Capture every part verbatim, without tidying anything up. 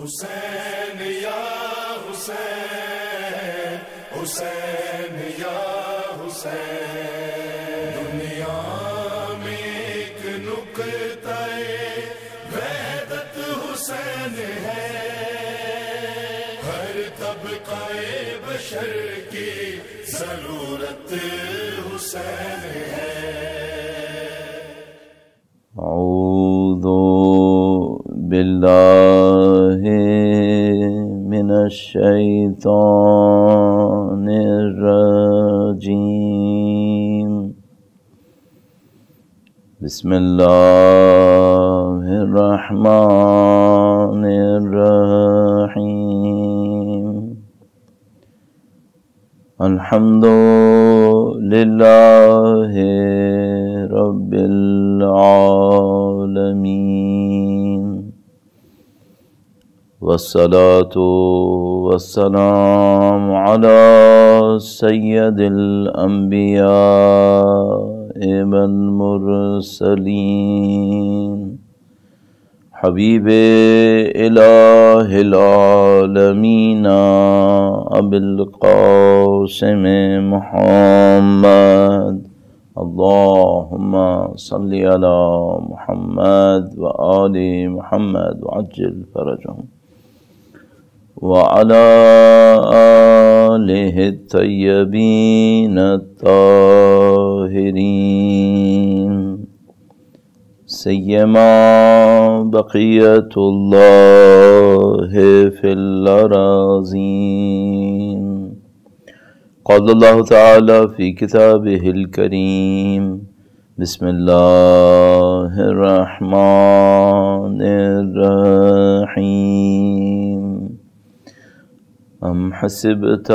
حسین یا حسین، حسین یا حسین، دنیا میں ایک نقطہ وحدت حسین ہے، ہر طبقہ بشر کی ضرورت حسین ہے۔ اعوذ باللہ من الشیطان الرجیم، بسم اللہ الرحمن الرحیم، الحمد للہ رب العالمین، والصلاة والسلام علی سید الانبیاء والمرسلین، حبیب الہ العالمین ابی القاسم محمد، اللہم صلی علی محمد وآل محمد وعجل فرجہم وعلی آلہ الطیبین الطاہرین، سیما بقیت اللہ فی الأراضین۔ قال اللہ تعالی فی کتابہ الکریم، بسم اللہ الرحمن الرحیم، ام حسبت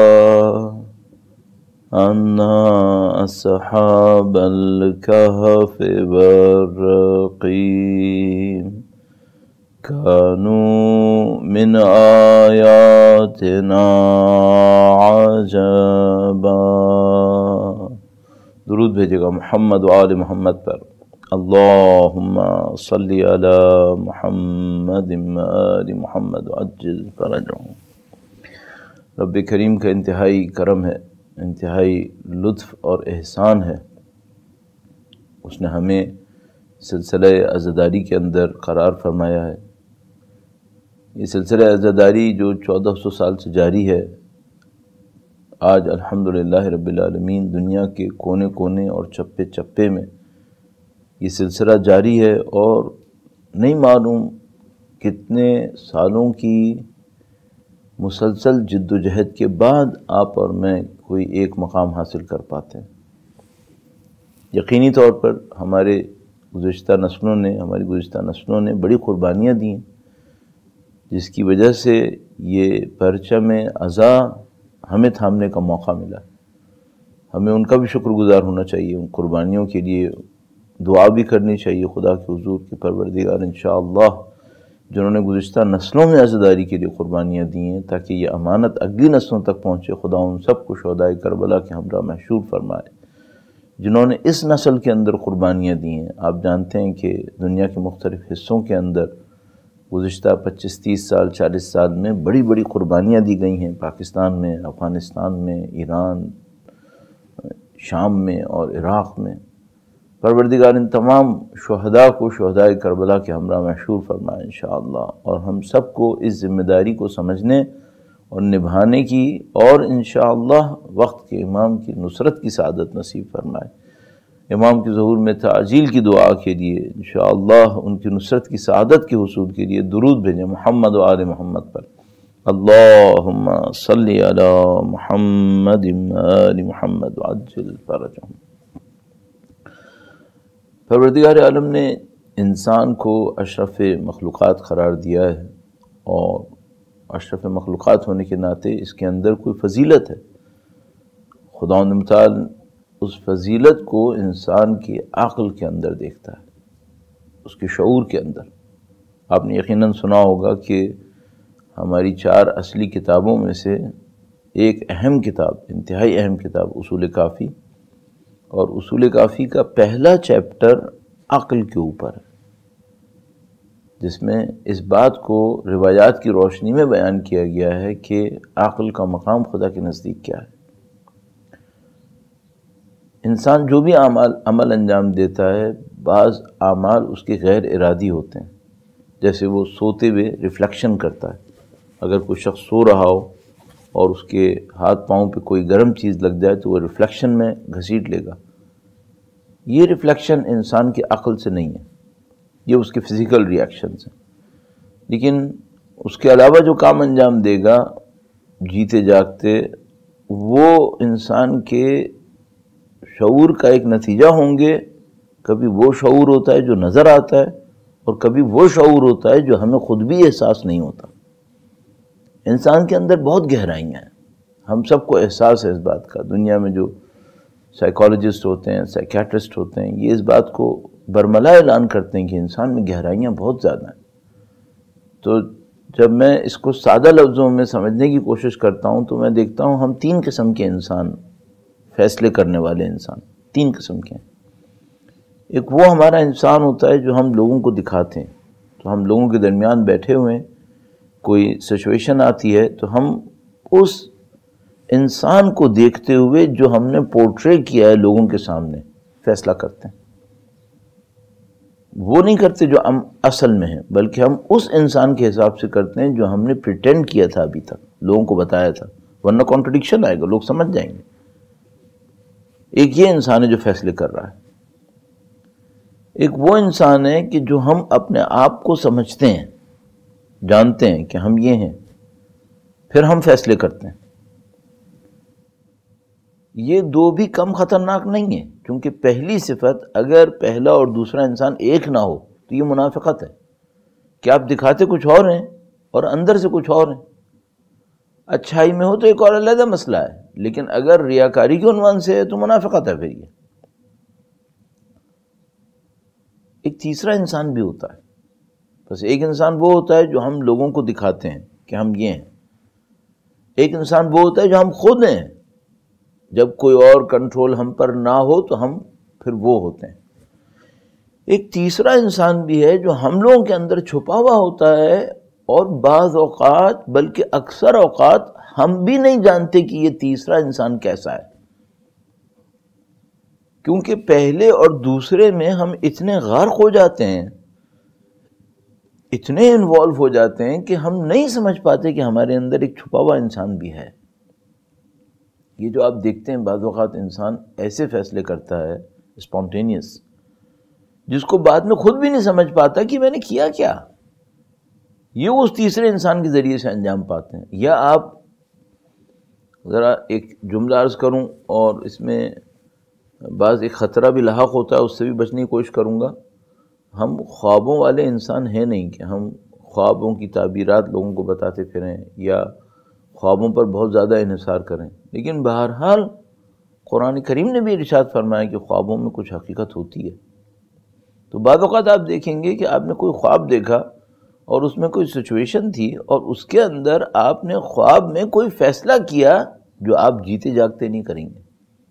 ان اصحاب الکہف والرقیم كانوا من آیاتنا عجبا۔ درود بھیجے گا محمد و آل محمد پر، اللہم صلی علی محمد و آل محمد وعجل فرجہم۔ رب کریم کا انتہائی کرم ہے، انتہائی لطف اور احسان ہے، اس نے ہمیں سلسلہ عزاداری کے اندر قرار فرمایا ہے۔ یہ سلسلہ عزاداری جو چودہ سو سال سے جاری ہے، آج الحمدللہ رب العالمین دنیا کے کونے کونے اور چپے چپے میں یہ سلسلہ جاری ہے، اور نہیں معلوم کتنے سالوں کی مسلسل جد و جہد کے بعد آپ اور میں کوئی ایک مقام حاصل کر پاتے ہیں۔ یقینی طور پر ہمارے گزشتہ نسلوں نے ہماری گزشتہ نسلوں نے بڑی قربانیاں دی ہیں، جس کی وجہ سے یہ پرچم عزا ہمیں تھامنے کا موقع ملا۔ ہمیں ان کا بھی شکر گزار ہونا چاہیے، ان قربانیوں کے لیے دعا بھی کرنی چاہیے خدا کے حضور کے پروردگار انشاءاللہ جنہوں نے گزشتہ نسلوں میں عزاداری کے لیے قربانیاں دی ہیں، تاکہ یہ امانت اگلی نسلوں تک پہنچے۔ خدا ان سب کو شہدائے کربلا کے ہمراہ محشور فرمائے جنہوں نے اس نسل کے اندر قربانیاں دی ہیں۔ آپ جانتے ہیں کہ دنیا کے مختلف حصوں کے اندر گزشتہ پچیس تیس سال چالیس سال میں بڑی بڑی قربانیاں دی گئی ہیں، پاکستان میں، افغانستان میں، ایران، شام میں اور عراق میں۔ پروردگار ان تمام شہداء کو شہدائے کربلا کے ہمراہ محشور فرمائے انشاءاللہ، اور ہم سب کو اس ذمہ داری کو سمجھنے اور نبھانے کی اور انشاءاللہ وقت کے امام کی نصرت کی سعادت نصیب فرمائے۔ امام کے ظہور میں تعجیل کی دعا کے لیے انشاءاللہ ان کی نصرت کی سعادت کے حصول کے لیے درود بھیجیں محمد و آل محمد پر، اللہم صلی علی محمد و آل محمد وعجل فرجہم۔ پروردگار عالم نے انسان کو اشرف مخلوقات قرار دیا ہے، اور اشرف مخلوقات ہونے کے ناطے اس کے اندر کوئی فضیلت ہے۔ خداوند متعال اس فضیلت کو انسان کی عقل کے اندر دیکھتا ہے، اس کے شعور کے اندر۔ آپ نے یقیناً سنا ہوگا کہ ہماری چار اصلی کتابوں میں سے ایک اہم کتاب، انتہائی اہم کتاب اصول کافی، اور اصول کافی کا پہلا چیپٹر عقل کے اوپر ہے۔ جس میں اس بات کو روایات کی روشنی میں بیان کیا گیا ہے کہ عقل کا مقام خدا کے نزدیک کیا ہے۔ انسان جو بھی اعمال عمل انجام دیتا ہے، بعض اعمال اس کے غیر ارادی ہوتے ہیں، جیسے وہ سوتے ہوئے ریفلیکشن کرتا ہے۔ اگر کوئی شخص سو رہا ہو اور اس کے ہاتھ پاؤں پہ کوئی گرم چیز لگ جائے تو وہ ریفلیکشن میں گھسیٹ لے گا۔ یہ ریفلیکشن انسان کی عقل سے نہیں ہے، یہ اس کے فزیکل ریئیکشنز ہیں۔ لیکن اس کے علاوہ جو کام انجام دے گا جیتے جاگتے، وہ انسان کے شعور کا ایک نتیجہ ہوں گے۔ کبھی وہ شعور ہوتا ہے جو نظر آتا ہے، اور کبھی وہ شعور ہوتا ہے جو ہمیں خود بھی احساس نہیں ہوتا۔ انسان کے اندر بہت گہرائیاں ہیں، ہم سب کو احساس ہے اس بات کا۔ دنیا میں جو سائیکالوجسٹ ہوتے ہیں، سائیکیٹرسٹ ہوتے ہیں، یہ اس بات کو برملا اعلان کرتے ہیں کہ انسان میں گہرائیاں بہت زیادہ ہیں۔ تو جب میں اس کو سادہ لفظوں میں سمجھنے کی کوشش کرتا ہوں تو میں دیکھتا ہوں ہم تین قسم کے انسان، فیصلے کرنے والے انسان تین قسم کے ہیں۔ ایک وہ ہمارا انسان ہوتا ہے جو ہم لوگوں کو دکھاتے ہیں، تو ہم لوگوں کے درمیان بیٹھے ہوئے ہیں، کوئی سچویشن آتی ہے تو ہم اس انسان کو دیکھتے ہوئے جو ہم نے پورٹرے کیا ہے لوگوں کے سامنے فیصلہ کرتے ہیں۔ وہ نہیں کرتے جو ہم اصل میں ہیں، بلکہ ہم اس انسان کے حساب سے کرتے ہیں جو ہم نے پریٹینڈ کیا تھا ابھی تک، لوگوں کو بتایا تھا، ورنہ کانٹرڈکشن آئے گا، لوگ سمجھ جائیں گے۔ ایک یہ انسان ہے جو فیصلے کر رہا ہے۔ ایک وہ انسان ہے کہ جو ہم اپنے آپ کو سمجھتے ہیں، جانتے ہیں کہ ہم یہ ہیں، پھر ہم فیصلے کرتے ہیں۔ یہ دو بھی کم خطرناک نہیں ہیں، کیونکہ پہلی صفت اگر پہلا اور دوسرا انسان ایک نہ ہو تو یہ منافقت ہے کہ آپ دکھاتے کچھ اور ہیں اور اندر سے کچھ اور ہیں۔ اچھائی میں ہو تو ایک اور علیحدہ مسئلہ ہے، لیکن اگر ریاکاری کے عنوان سے ہے تو منافقت ہے۔ پھر یہ ایک تیسرا انسان بھی ہوتا ہے، بس ایک انسان وہ ہوتا ہے جو ہم لوگوں کو دکھاتے ہیں کہ ہم یہ ہیں، ایک انسان وہ ہوتا ہے جو ہم خود ہیں، جب کوئی اور کنٹرول ہم پر نہ ہو تو ہم پھر وہ ہوتے ہیں۔ ایک تیسرا انسان بھی ہے جو ہم لوگوں کے اندر چھپا ہوا ہوتا ہے، اور بعض اوقات بلکہ اکثر اوقات ہم بھی نہیں جانتے کہ یہ تیسرا انسان کیسا ہے، کیونکہ پہلے اور دوسرے میں ہم اتنے غرق ہو جاتے ہیں، اتنے انوالو ہو جاتے ہیں کہ ہم نہیں سمجھ پاتے کہ ہمارے اندر ایک چھپا ہوا انسان بھی ہے۔ یہ جو آپ دیکھتے ہیں بعض اوقات انسان ایسے فیصلے کرتا ہے اسپونٹینیس، جس کو بعد میں خود بھی نہیں سمجھ پاتا کہ میں نے کیا کیا، یہ اس تیسرے انسان کے ذریعے سے انجام پاتے ہیں۔ یا آپ ذرا ایک جملہ عرض کروں اور اس میں بعض ایک خطرہ بھی لاحق ہوتا ہے، اس سے بھی بچنے کی کوشش کروں گا۔ ہم خوابوں والے انسان ہیں نہیں کہ ہم خوابوں کی تعبیرات لوگوں کو بتاتے پھریں یا خوابوں پر بہت زیادہ انحصار کریں، لیکن بہرحال قرآن کریم نے بھی ارشاد فرمایا کہ خوابوں میں کچھ حقیقت ہوتی ہے۔ تو بعض اوقات آپ دیکھیں گے کہ آپ نے کوئی خواب دیکھا اور اس میں کوئی سچویشن تھی، اور اس کے اندر آپ نے خواب میں کوئی فیصلہ کیا جو آپ جیتے جاگتے نہیں کریں گے۔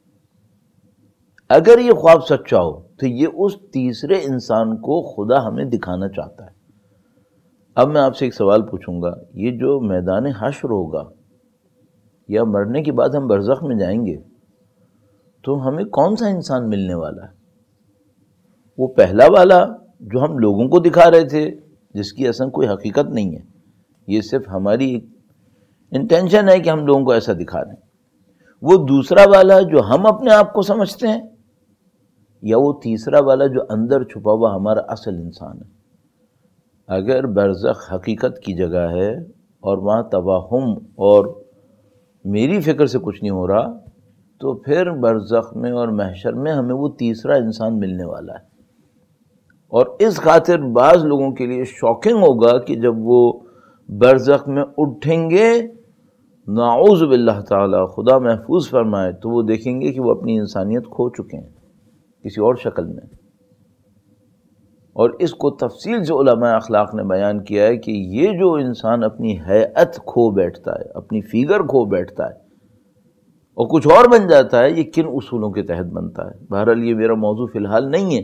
اگر یہ خواب سچا ہو تو یہ اس تیسرے انسان کو خدا ہمیں دکھانا چاہتا ہے۔ اب میں آپ سے ایک سوال پوچھوں گا، یہ جو میدان حشر ہوگا یا مرنے کے بعد ہم برزخ میں جائیں گے تو ہمیں کون سا انسان ملنے والا ہے؟ وہ پہلا والا جو ہم لوگوں کو دکھا رہے تھے، جس کی اصل کوئی حقیقت نہیں ہے، یہ صرف ہماری انٹینشن ہے کہ ہم لوگوں کو ایسا دکھا دیں؟ وہ دوسرا والا جو ہم اپنے آپ کو سمجھتے ہیں، یا وہ تیسرا والا جو اندر چھپا ہوا ہمارا اصل انسان ہے؟ اگر برزخ حقیقت کی جگہ ہے اور وہاں توہم اور میری فکر سے کچھ نہیں ہو رہا، تو پھر برزخ میں اور محشر میں ہمیں وہ تیسرا انسان ملنے والا ہے۔ اور اس خاطر بعض لوگوں کے لیے شاکنگ ہوگا کہ جب وہ برزخ میں اٹھیں گے، نعوذ باللہ تعالی، خدا محفوظ فرمائے، تو وہ دیکھیں گے کہ وہ اپنی انسانیت کھو چکے ہیں کسی اور شکل میں۔ اور اس کو تفصیل سے علماء اخلاق نے بیان کیا ہے کہ یہ جو انسان اپنی ہیئت کھو بیٹھتا ہے، اپنی فیگر کھو بیٹھتا ہے اور کچھ اور بن جاتا ہے، یہ کن اصولوں کے تحت بنتا ہے؟ بہرحال یہ میرا موضوع فی الحال نہیں ہے،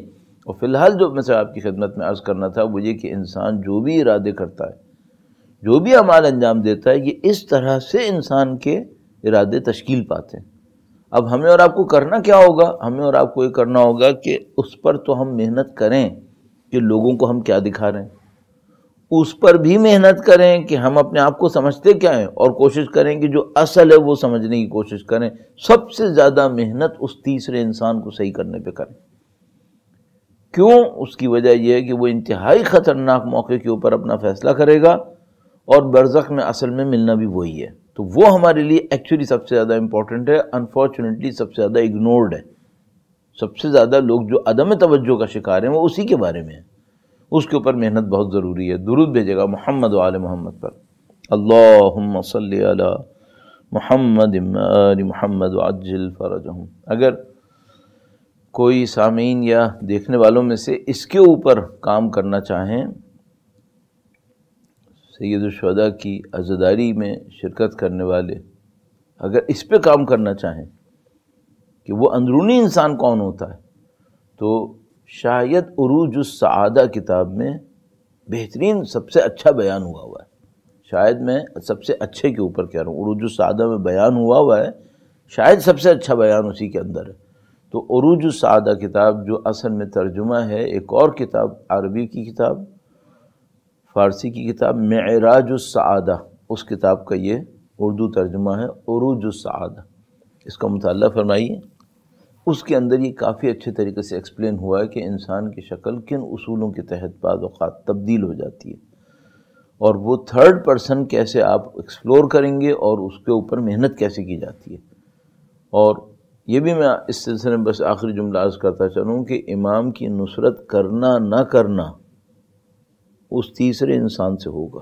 اور فی الحال جو میں سے آپ کی خدمت میں عرض کرنا تھا وہ یہ کہ انسان جو بھی ارادے کرتا ہے، جو بھی اعمال انجام دیتا ہے، یہ اس طرح سے انسان کے ارادے تشکیل پاتے ہیں۔ اب ہمیں اور آپ کو کرنا کیا ہوگا؟ ہمیں اور آپ کو یہ کرنا ہوگا کہ اس پر تو ہم محنت کریں کہ لوگوں کو ہم کیا دکھا رہے ہیں، اس پر بھی محنت کریں کہ ہم اپنے آپ کو سمجھتے کیا ہیں، اور کوشش کریں کہ جو اصل ہے وہ سمجھنے کی کوشش کریں۔ سب سے زیادہ محنت اس تیسرے انسان کو صحیح کرنے پہ کریں۔ کیوں؟ اس کی وجہ یہ ہے کہ وہ انتہائی خطرناک موقع کے اوپر اپنا فیصلہ کرے گا، اور برزخ میں اصل میں ملنا بھی وہی ہے۔ تو وہ ہمارے لیے ایکچولی سب سے زیادہ امپورٹنٹ ہے، انفارچونیٹلی سب سے زیادہ اگنورڈ ہے۔ سب سے زیادہ لوگ جو عدم توجہ کا شکار ہیں وہ اسی کے بارے میں ہیں۔ اس کے اوپر محنت بہت ضروری ہے۔ درود بھیجے گا محمد و آل محمد پر۔ اللہم صلی علی محمد و آل محمد وعجل فرجہم۔ اگر کوئی سامعین یا دیکھنے والوں میں سے اس کے اوپر کام کرنا چاہیں، سید الشہداء کی عزاداری میں شرکت کرنے والے اگر اس پہ کام کرنا چاہیں کہ وہ اندرونی انسان کون ہوتا ہے، تو شاید عروج السعادہ کتاب میں بہترین سب سے اچھا بیان ہوا ہوا ہے۔ شاید میں سب سے اچھے کے اوپر کہہ رہا ہوں، عروج السعادہ میں بیان ہوا ہوا ہے، شاید سب سے اچھا بیان اسی کے اندر ہے۔ تو عروج السعادہ کتاب جو اصل میں ترجمہ ہے ایک اور کتاب، عربی کی کتاب، فارسی کی کتاب معراج السعادہ، اس کتاب کا یہ اردو ترجمہ ہے عروج السعادہ۔ اس کا مطالعہ فرمائیے۔ اس کے اندر یہ کافی اچھے طریقے سے ایکسپلین ہوا ہے کہ انسان کی شکل کن اصولوں کے تحت بعض اوقات تبدیل ہو جاتی ہے، اور وہ تھرڈ پرسن کیسے آپ ایکسپلور کریں گے اور اس کے اوپر محنت کیسے کی جاتی ہے۔ اور یہ بھی میں اس سلسلے میں بس آخری جملہ عرض کرتا چلوں کہ امام کی نصرت کرنا نہ کرنا اس تیسرے انسان سے ہوگا۔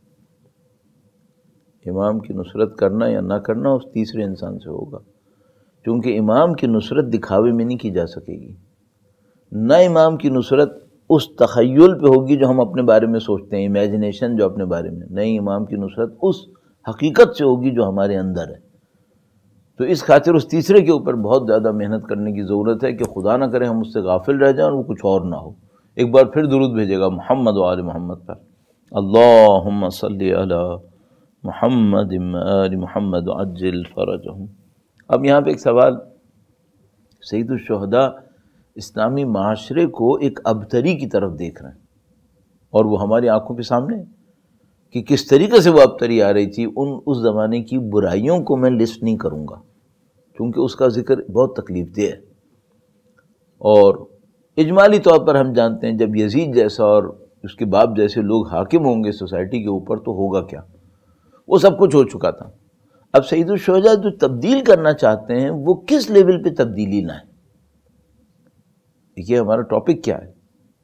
امام کی نصرت کرنا یا نہ کرنا اس تیسرے انسان سے ہوگا، کیونکہ امام کی نصرت دکھاوے میں نہیں کی جا سکے گی، نہ امام کی نصرت اس تخیل پہ ہوگی جو ہم اپنے بارے میں سوچتے ہیں، امیجنیشن جو اپنے بارے میں، نہیں، امام کی نصرت اس حقیقت سے ہوگی جو ہمارے اندر ہے۔ تو اس خاطر اس تیسرے کے اوپر بہت زیادہ محنت کرنے کی ضرورت ہے کہ خدا نہ کرے ہم اس سے غافل رہ جائیں اور وہ کچھ اور نہ ہو۔ ایک بار پھر درود بھیجے گا محمد و آل محمد پر۔ اللہم صلی علی محمد و آل محمد وعجل فرجہم۔ اب یہاں پہ ایک سوال، سید الشہداء اسلامی معاشرے کو ایک ابتری کی طرف دیکھ رہے ہیں، اور وہ ہماری آنکھوں کے سامنے ہے کہ کس طریقے سے وہ ابتری آ رہی تھی۔ ان اس زمانے کی برائیوں کو میں لسٹ نہیں کروں گا کیونکہ اس کا ذکر بہت تکلیف دہ ہے، اور اجمالی طور پر ہم جانتے ہیں جب یزید جیسا اور اس کے باپ جیسے لوگ حاکم ہوں گے سوسائٹی کے اوپر تو ہوگا کیا، وہ سب کچھ ہو چکا تھا۔ اب سید الشہداء جو تبدیل کرنا چاہتے ہیں وہ کس لیول پہ تبدیلی لائیں؟ دیکھیے ہمارا ٹاپک کیا ہے،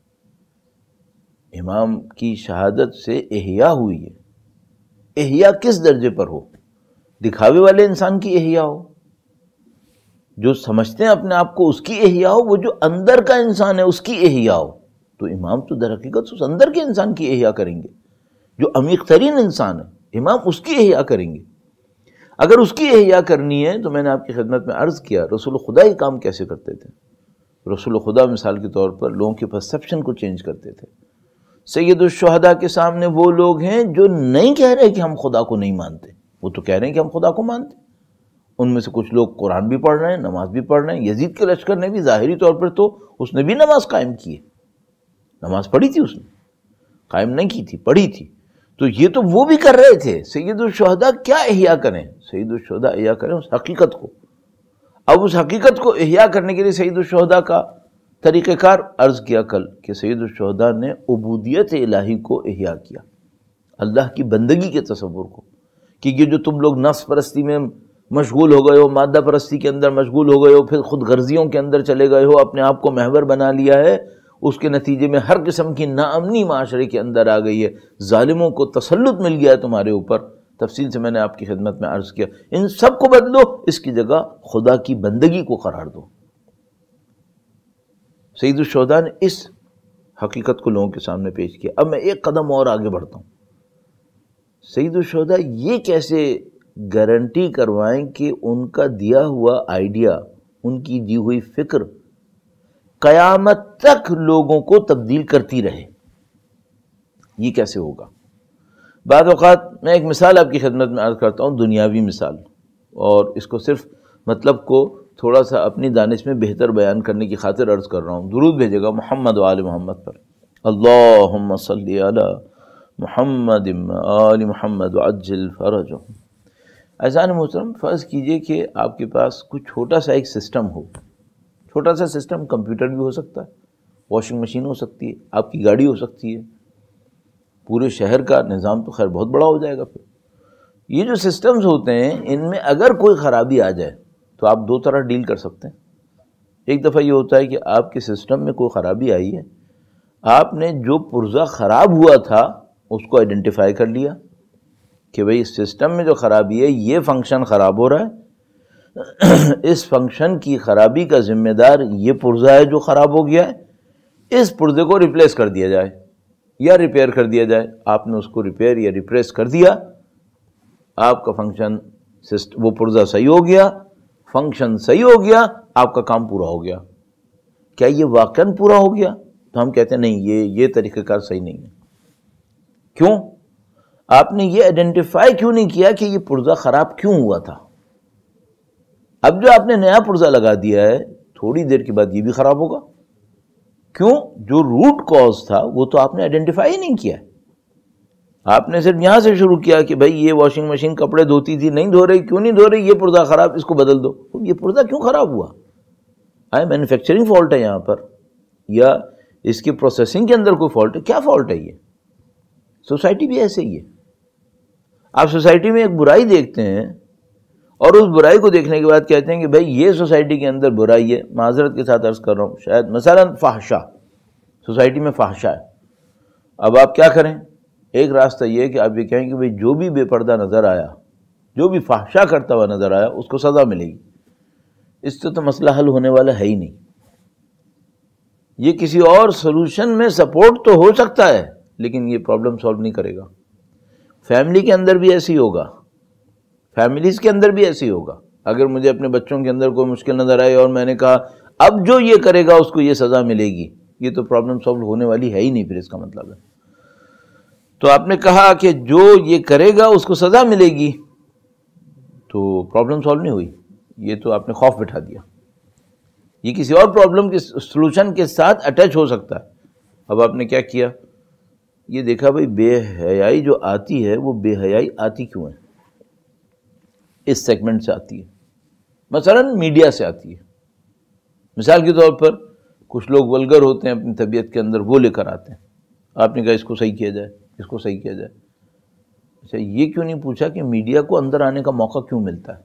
امام کی شہادت سے احیا ہوئی ہے۔ احیا کس درجے پر ہو؟ دکھاوے والے انسان کی احیا ہو، جو سمجھتے ہیں اپنے آپ کو اس کی احیا ہو، وہ جو اندر کا انسان ہے اس کی احیا ہو۔ تو امام تو در حقیقت اس اندر کے انسان کی احیا کریں گے، جو عمیق ترین انسان ہے امام اس کی احیا کریں گے۔ اگر اس کی احیا کرنی ہے تو میں نے آپ کی خدمت میں عرض کیا رسول خدا یہ کام کیسے کرتے تھے۔ رسول خدا مثال کے طور پر لوگوں کے پرسیپشن کو چینج کرتے تھے۔ سید الشہداء کے سامنے وہ لوگ ہیں جو نہیں کہہ رہے کہ ہم خدا کو نہیں مانتے، وہ تو کہہ رہے ہیں کہ ہم خدا کو مانتے۔ ان میں سے کچھ لوگ قرآن بھی پڑھ رہے ہیں، نماز بھی پڑھ رہے ہیں۔ یزید کے لشکر نے بھی ظاہری طور پر تو اس نے بھی نماز قائم کی ہے، نماز پڑھی تھی، اس نے قائم نہیں کی تھی، پڑھی تھی۔ تو یہ تو وہ بھی کر رہے تھے۔ سید الشہداء کیا احیا کریں؟ سید الشہداء احیا کریں اس حقیقت کو۔ اب اس حقیقت کو احیا کرنے کے لیے سید الشہداء کا طریقہ کار عرض کیا کل کہ سید الشہداء نے عبودیت الہی کو احیا کیا، اللہ کی بندگی کے تصور کو، کہ یہ جو تم لوگ نفس پرستی میں مشغول ہو گئے ہو، مادہ پرستی کے اندر مشغول ہو گئے ہو، پھر خود غرضیوں کے اندر چلے گئے ہو، اپنے آپ کو محور بنا لیا ہے، اس کے نتیجے میں ہر قسم کی ناامنی معاشرے کے اندر آ گئی ہے، ظالموں کو تسلط مل گیا ہے تمہارے اوپر۔ تفصیل سے میں نے آپ کی خدمت میں عرض کیا، ان سب کو بدلو، اس کی جگہ خدا کی بندگی کو قرار دو۔ سید الشہداء نے اس حقیقت کو لوگوں کے سامنے پیش کیا۔ اب میں ایک قدم اور آگے بڑھتا ہوں۔ سید الشہداء یہ کیسے گارنٹی کروائیں کہ ان کا دیا ہوا آئیڈیا، ان کی دی ہوئی فکر قیامت تک لوگوں کو تبدیل کرتی رہے. یہ کیسے ہوگا؟ بعض اوقات میں ایک مثال آپ کی خدمت میں عرض کرتا ہوں، دنیاوی مثال، اور اس کو صرف مطلب کو تھوڑا سا اپنی دانش میں بہتر بیان کرنے کی خاطر عرض کر رہا ہوں. درود بھیجے گا محمد و آل محمد پر. اللہم صلی علی محمد و آل محمد وعجل فرجہم. عزیزان محترم، فرض کیجئے کہ آپ کے پاس کوئی چھوٹا سا ایک سسٹم ہو. چھوٹا سا سسٹم کمپیوٹر بھی ہو سکتا ہے، واشنگ مشین ہو سکتی ہے، آپ کی گاڑی ہو سکتی ہے. پورے شہر کا نظام تو خیر بہت بڑا ہو جائے گا. پھر یہ جو سسٹمز ہوتے ہیں ان میں اگر کوئی خرابی آ جائے تو آپ دو طرح ڈیل کر سکتے ہیں. ایک دفعہ یہ ہوتا ہے کہ آپ کے سسٹم میں کوئی خرابی آئی ہے، آپ نے جو پرزہ خراب ہوا تھا اس کو آئیڈینٹیفائی کر لیا کہ بھئی اس سسٹم میں جو خرابی ہے یہ فنکشن خراب ہو رہا ہے، اس فنکشن کی خرابی کا ذمہ دار یہ پرزہ ہے جو خراب ہو گیا ہے، اس پرزے کو ریپلیس کر دیا جائے یا ریپیئر کر دیا جائے. آپ نے اس کو ریپیئر یا ریپلیس کر دیا، آپ کا فنکشن وہ پرزہ صحیح ہو گیا، فنکشن صحیح ہو گیا، آپ کا کام پورا ہو گیا. کیا یہ واقعاً پورا ہو گیا؟ تو ہم کہتے ہیں نہیں، یہ یہ طریقہ کار صحیح نہیں ہے. کیوں؟ آپ نے یہ آئیڈینٹیفائی کیوں نہیں کیا کہ یہ پرزہ خراب کیوں ہوا تھا. اب جو آپ نے نیا پرزہ لگا دیا ہے تھوڑی دیر کے بعد یہ بھی خراب ہوگا. کیوں؟ جو روٹ کاز تھا وہ تو آپ نے آئیڈینٹیفائی ہی نہیں کیا. آپ نے صرف یہاں سے شروع کیا کہ بھائی یہ واشنگ مشین کپڑے دھوتی تھی، نہیں دھو رہی، کیوں نہیں دھو رہی، یہ پرزہ خراب، اس کو بدل دو. یہ پرزہ کیوں خراب ہوا؟ آئے مینوفیکچرنگ فالٹ ہے یہاں پر، یا اس کی پروسیسنگ کے اندر کوئی فالٹ ہے؟ کیا فالٹ ہے؟ یہ سوسائٹی بھی ایسے ہی ہے. آپ سوسائٹی میں ایک برائی دیکھتے ہیں اور اس برائی کو دیکھنے کے بعد کہتے ہیں کہ بھائی یہ سوسائٹی کے اندر برائی ہے. معذرت کے ساتھ عرض کر رہا ہوں، شاید مثلا فحشہ، سوسائٹی میں فحشہ ہے. اب آپ کیا کریں؟ ایک راستہ یہ ہے کہ آپ یہ کہیں کہ بھائی جو بھی بے پردہ نظر آیا، جو بھی فحشہ کرتا ہوا نظر آیا، اس کو سزا ملے گی. اس سے تو مسئلہ حل ہونے والا ہے ہی نہیں. یہ کسی اور سولوشن میں سپورٹ تو ہو سکتا ہے لیکن یہ پرابلم سالو نہیں کرے گا. فیملی کے اندر بھی ایسے ہی ہوگا، فیملیز کے اندر بھی ایسے ہی ہوگا. اگر مجھے اپنے بچوں کے اندر کوئی مشکل نظر آئی اور میں نے کہا اب جو یہ کرے گا اس کو یہ سزا ملے گی، یہ تو پرابلم سالو ہونے والی ہے ہی نہیں. پھر اس کا مطلب ہے تو آپ نے کہا کہ جو یہ کرے گا اس کو سزا ملے گی، تو پرابلم سالو نہیں ہوئی. یہ تو آپ نے خوف بٹھا دیا. یہ کسی اور پرابلم کے سلوشن کے ساتھ اٹیچ ہو سکتا ہے. اب آپ نے کیا کیا؟ یہ دیکھا بھئی بے حیائی جو آتی ہے وہ بے حیائی آتی کیوں ہے؟ اس سیگمنٹ سے آتی ہے، مثلا میڈیا سے آتی ہے. مثال کے طور پر کچھ لوگ ولگر ہوتے ہیں اپنی طبیعت کے اندر، وہ لے کر آتے ہیں. آپ نے کہا اس کو صحیح کیا جائے، اس کو صحیح کیا جائے. اچھا یہ کیوں نہیں پوچھا کہ میڈیا کو اندر آنے کا موقع کیوں ملتا ہے؟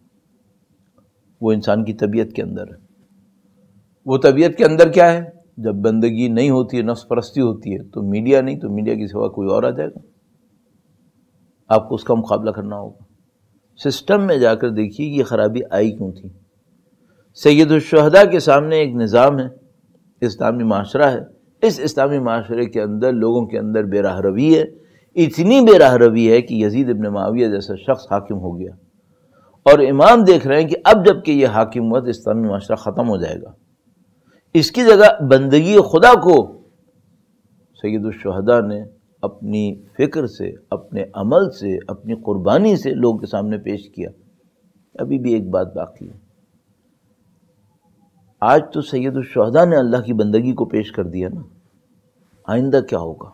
وہ انسان کی طبیعت کے اندر ہے. وہ طبیعت کے اندر کیا ہے؟ جب بندگی نہیں ہوتی ہے، نفس پرستی ہوتی ہے، تو میڈیا نہیں تو میڈیا کی سوا کوئی اور آ جائے گا، آپ کو اس کا مقابلہ کرنا ہوگا. سسٹم میں جا کر دیکھیے یہ خرابی آئی کیوں تھی. سید الشہداء کے سامنے ایک نظام ہے، اسلامی معاشرہ ہے. اس اسلامی معاشرے کے اندر لوگوں کے اندر بے راہ روی ہے. اتنی بے راہ روی ہے کہ یزید ابن معاویہ جیسا شخص حاکم ہو گیا، اور امام دیکھ رہے ہیں کہ اب جب کہ یہ حاکم ہوا تو اسلامی معاشرہ ختم ہو جائے گا. اس کی جگہ بندگی خدا کو سید الشہداء نے اپنی فکر سے، اپنے عمل سے، اپنی قربانی سے لوگوں کے سامنے پیش کیا. ابھی بھی ایک بات باقی ہے. آج تو سید الشہداء نے اللہ کی بندگی کو پیش کر دیا نا، آئندہ کیا ہوگا؟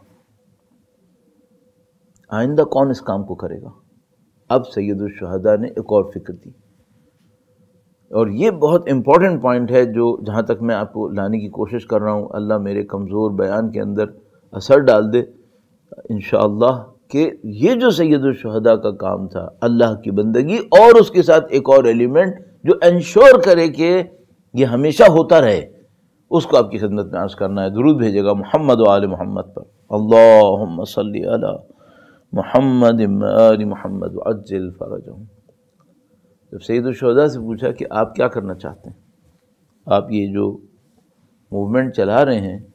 آئندہ کون اس کام کو کرے گا؟ اب سید الشہداء نے ایک اور فکر دی، اور یہ بہت امپورٹنٹ پوائنٹ ہے جو جہاں تک میں آپ کو لانے کی کوشش کر رہا ہوں. اللہ میرے کمزور بیان کے اندر اثر ڈال دے انشاءاللہ، کہ یہ جو سید الشہداء کا کام تھا، اللہ کی بندگی اور اس کے ساتھ ایک اور ایلیمنٹ جو انشور کرے کہ یہ ہمیشہ ہوتا رہے، اس کو آپ کی خدمت میں عرض کرنا ہے. درود بھیجے گا محمد و آل محمد پر. اللہم صلی علی محمد و آل محمد وعجل فرجہم. جب سید الشہداء سے پوچھا کہ آپ کیا کرنا چاہتے ہیں، آپ یہ جو موومنٹ چلا رہے ہیں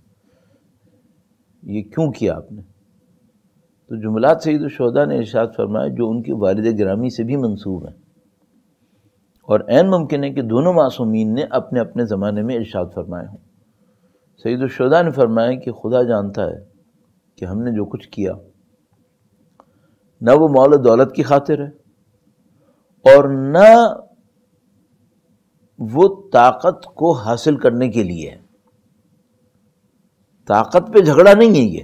یہ کیوں کیا آپ نے، تو جملات سید الشہداء نے ارشاد فرمایا جو ان کی والد گرامی سے بھی منسوب ہیں. اور عین ممکن ہے کہ دونوں معصومین نے اپنے اپنے زمانے میں ارشاد فرمائے ہوں۔ سید الشہداء نے فرمایا کہ خدا جانتا ہے کہ ہم نے جو کچھ کیا نہ وہ مال و دولت کی خاطر ہے اور نہ وہ طاقت کو حاصل کرنے کے لیے ہے۔ طاقت پہ جھگڑا نہیں ہے، یہ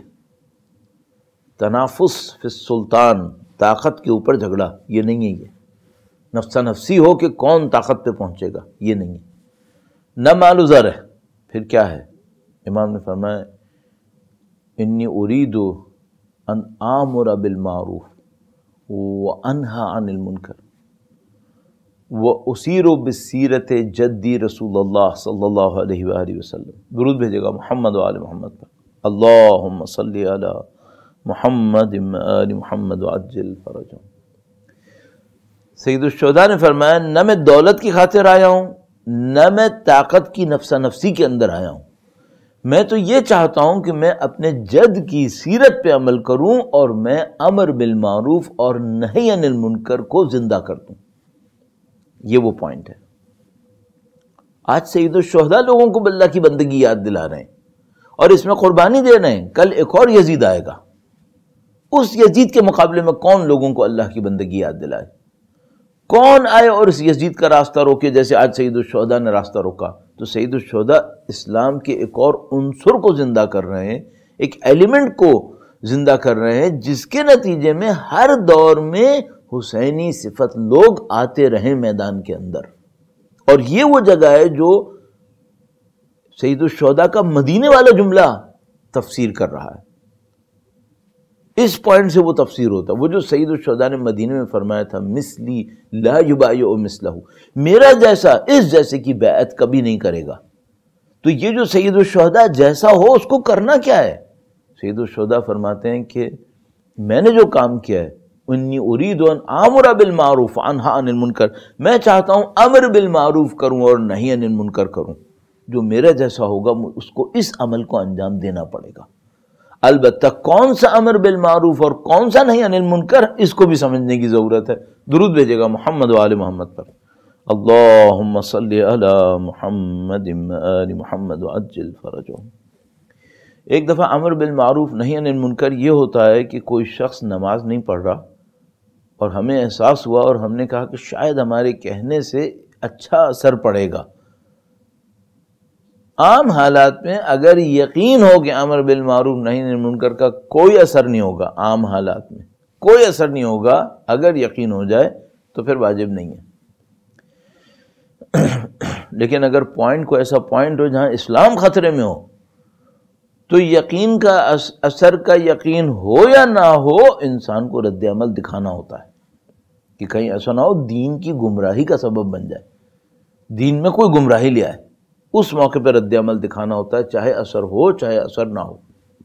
تنافس فی السلطان، طاقت کے اوپر جھگڑا یہ نہیں ہے، یہ نفسا نفسی ہو کہ کون طاقت پہ پہنچے گا یہ نہیں ہے، نہ مال و زر ہے۔ پھر کیا ہے؟ امام نے فرمایا انی ارید ان آمر بالمعروف وانہی عن المنکر واسیر بسیرت جدی رسول اللہ صلی اللہ علیہ وآلہ وسلم۔ درود بھیجے گا محمد و آل محمد پر، اللہم صلی علی محمد و آل محمد وعجل فرجہم۔ سید الشہداء نے فرمایا نہ میں دولت کی خاطر آیا ہوں نہ میں طاقت کی نفسا نفسی کے اندر آیا ہوں، میں تو یہ چاہتا ہوں کہ میں اپنے جد کی سیرت پہ عمل کروں اور میں امر بالمعروف اور نہی عن المنکر کو زندہ کر دوں۔ یہ وہ پوائنٹ ہے۔ آج سید الشہداء لوگوں کو اللہ کی بندگی یاد دلا رہے ہیں اور اس میں قربانی دے رہے ہیں، کل ایک اور یزید آئے گا، اس یزید کے مقابلے میں کون لوگوں کو اللہ کی بندگی یاد دلائے؟ کون آئے اور اس یزید کا راستہ روکے جیسے آج سید الشہداء نے راستہ روکا؟ تو سید الشہداء اسلام کے ایک اور عنصر کو زندہ کر رہے ہیں، ایک ایلیمنٹ کو زندہ کر رہے ہیں جس کے نتیجے میں ہر دور میں حسینی صفت لوگ آتے رہے میدان کے اندر۔ اور یہ وہ جگہ ہے جو سید الشہداء کا مدینے والا جملہ تفسیر کر رہا ہے، اس پوائنٹ سے وہ تفسیر ہوتا ہے۔ وہ جو سید الشہداء نے مدینے میں فرمایا تھا مثلی لا یبایع مثلہ، میرا جیسا اس جیسے کی بیعت کبھی نہیں کرے گا، تو یہ جو سید الشہداء جیسا ہو اس کو کرنا کیا ہے؟ سید الشہداء فرماتے ہیں کہ میں نے جو کام کیا ہے انی ارید ان آمر بالمعروف وانہی عن المنکر، میں چاہتا ہوں امر بالمعروف کروں اور نہی عن المنکر کروں، جو میرا جیسا ہوگا اس کو اس عمل کو انجام دینا پڑے گا۔ البتہ کون سا امر بالمعروف اور کون سا نہی عن المنکر اس کو بھی سمجھنے کی ضرورت ہے۔ درود بھیجے گا محمد و آل محمد پر، اللہم صلی علی محمد و آل محمد وعجل فرجہم۔ ایک دفعہ امر بالمعروف نہی عن المنکر یہ ہوتا ہے کہ کوئی شخص نماز نہیں پڑھ رہا اور ہمیں احساس ہوا اور ہم نے کہا کہ شاید ہمارے کہنے سے اچھا اثر پڑے گا۔ عام حالات میں اگر یقین ہو کہ امر بالمعروف نہی عن المنکر کا کوئی اثر نہیں ہوگا، عام حالات میں کوئی اثر نہیں ہوگا، اگر یقین ہو جائے تو پھر واجب نہیں ہے۔ لیکن اگر پوائنٹ کو ایسا پوائنٹ ہو جہاں اسلام خطرے میں ہو تو یقین کا اثر کا یقین ہو یا نہ ہو انسان کو رد عمل دکھانا ہوتا ہے کہ کہیں ایسا نہ ہو دین کی گمراہی کا سبب بن جائے، دین میں کوئی گمراہی لے آئے، اس موقع پہ رد عمل دکھانا ہوتا ہے، چاہے اثر ہو چاہے اثر نہ ہو۔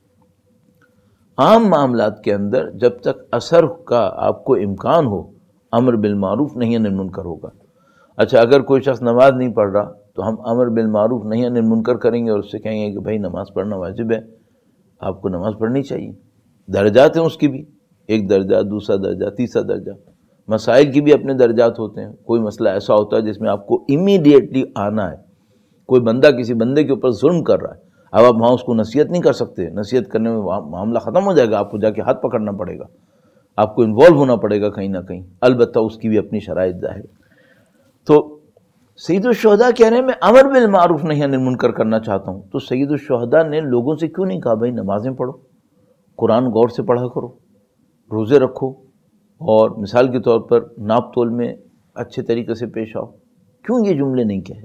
عام معاملات کے اندر جب تک اثر کا آپ کو امکان ہو امر بالمعروف نہی عن المنکر ہوگا۔ اچھا اگر کوئی شخص نماز نہیں پڑھ رہا تو ہم امر بالمعروف نہی عن المنکر کریں گے اور اس سے کہیں گے کہ بھائی نماز پڑھنا واجب ہے، آپ کو نماز پڑھنی چاہیے۔ درجات ہیں اس کی بھی، ایک درجہ، دوسرا درجہ، تیسرا درجہ، مسائل کی بھی اپنے درجات ہوتے ہیں۔ کوئی مسئلہ ایسا ہوتا ہے جس میں آپ کو امیڈیٹلی آنا ہے، کوئی بندہ کسی بندے کے اوپر ظلم کر رہا ہے، اب آپ وہاں اس کو نصیحت نہیں کر سکتے، نصیحت کرنے میں معاملہ ختم ہو جائے گا، آپ کو جا کے ہاتھ پکڑنا پڑے گا، آپ کو انوالو ہونا پڑے گا کہیں نہ کہیں، البتہ اس کی بھی اپنی شرائط ظاہر۔ تو سید الشہداء کہہ رہے ہیں میں امر بالمعروف نہی عن المنکر کرنا چاہتا ہوں، تو سید الشہداء نے لوگوں سے کیوں نہیں کہا بھائی نمازیں پڑھو، قرآن غور سے پڑھا کرو، روزے رکھو اور مثال کے طور پر ناپ تول میں اچھے طریقے سے پیش آؤ؟ کیوں یہ جملے نہیں کہے؟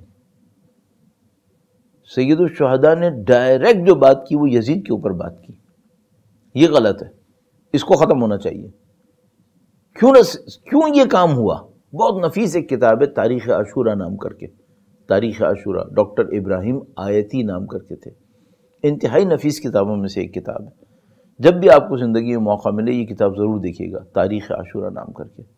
سید الشہداء نے ڈائریکٹ جو بات کی وہ یزید کے اوپر بات کی، یہ غلط ہے، اس کو ختم ہونا چاہیے۔ کیوں نہ کیوں یہ کام ہوا؟ بہت نفیس ایک کتاب ہے تاریخ عاشورہ نام کر کے، تاریخ عاشورہ ڈاکٹر ابراہیم آیتی نام کر کے تھے، انتہائی نفیس کتابوں میں سے ایک کتاب ہے۔ جب بھی آپ کو زندگی میں موقع ملے یہ کتاب ضرور دیکھیے گا، تاریخ عاشورہ نام کر کے،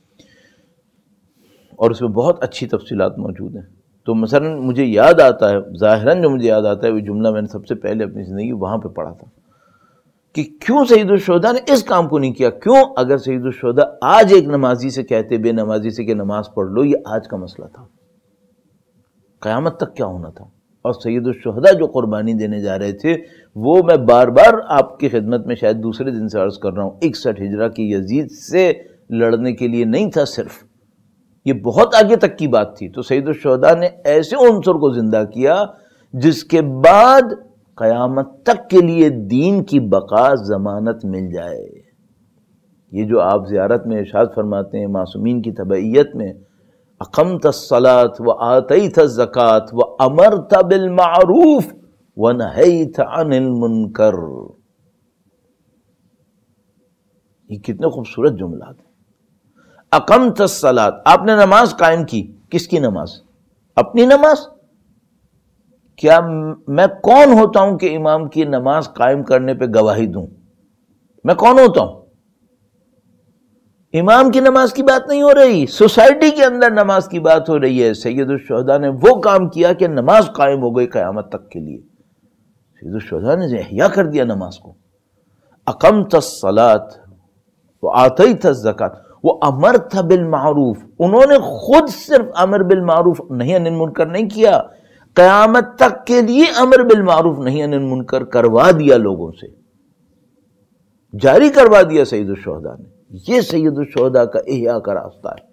اور اس میں بہت اچھی تفصیلات موجود ہیں۔ تو مثلا مجھے یاد آتا ہے، ظاہراً جو مجھے یاد آتا ہے وہ جملہ میں نے سب سے پہلے اپنی زندگی وہاں پہ پڑھا تھا کہ کیوں سید الشہداء نے اس کام کو نہیں کیا. کیوں؟ اگر سید الشہداء آج ایک نمازی سے کہتے بے نمازی سے کہ نماز پڑھ لو، یہ آج کا مسئلہ تھا، قیامت تک کیا ہونا تھا. اور سید الشہداء جو قربانی دینے جا رہے تھے وہ میں بار بار آپ کی خدمت میں شاید دوسرے دن سے عرض کر رہا ہوں، اکسٹھ ہجرہ کی یزید سے لڑنے کے لیے نہیں تھا صرف، یہ بہت آگے تک کی بات تھی. تو سید الشہداء نے ایسے عنصر کو زندہ کیا جس کے بعد قیامت تک کے لیے دین کی بقا ضمانت مل جائے. یہ جو آپ زیارت میں ارشاد فرماتے ہیں معصومین کی تبعیت میں، اقمت الصلاة وآتیت الزکاة وامرت بالمعروف ونہیت عن المنکر، یہ کتنے خوبصورت جملات ہیں. اقمت الصلاة، آپ نے نماز قائم کی. کس کی نماز؟ اپنی نماز. کیا میں کون ہوتا ہوں کہ امام کی نماز قائم کرنے پہ گواہی دوں؟ میں کون ہوتا ہوں؟ امام کی نماز کی بات نہیں ہو رہی، سوسائٹی کے اندر نماز کی بات ہو رہی ہے. سید الشہداء نے وہ کام کیا کہ نماز قائم ہو گئی قیامت تک کے لیے. سید الشہداء نے احیا کر دیا نماز کو. اقمت الصلاة وآتیت الزکاة وامرت بالمعروف، انہوں نے خود صرف امر بالمعروف نہیں عن المنکر نہیں کیا، قیامت تک کے لیے امر بالمعروف نہیں عن المنکر کروا دیا، لوگوں سے جاری کروا دیا سید الشہداء نے. یہ سید الشہداء کا احیا کا راستہ ہے.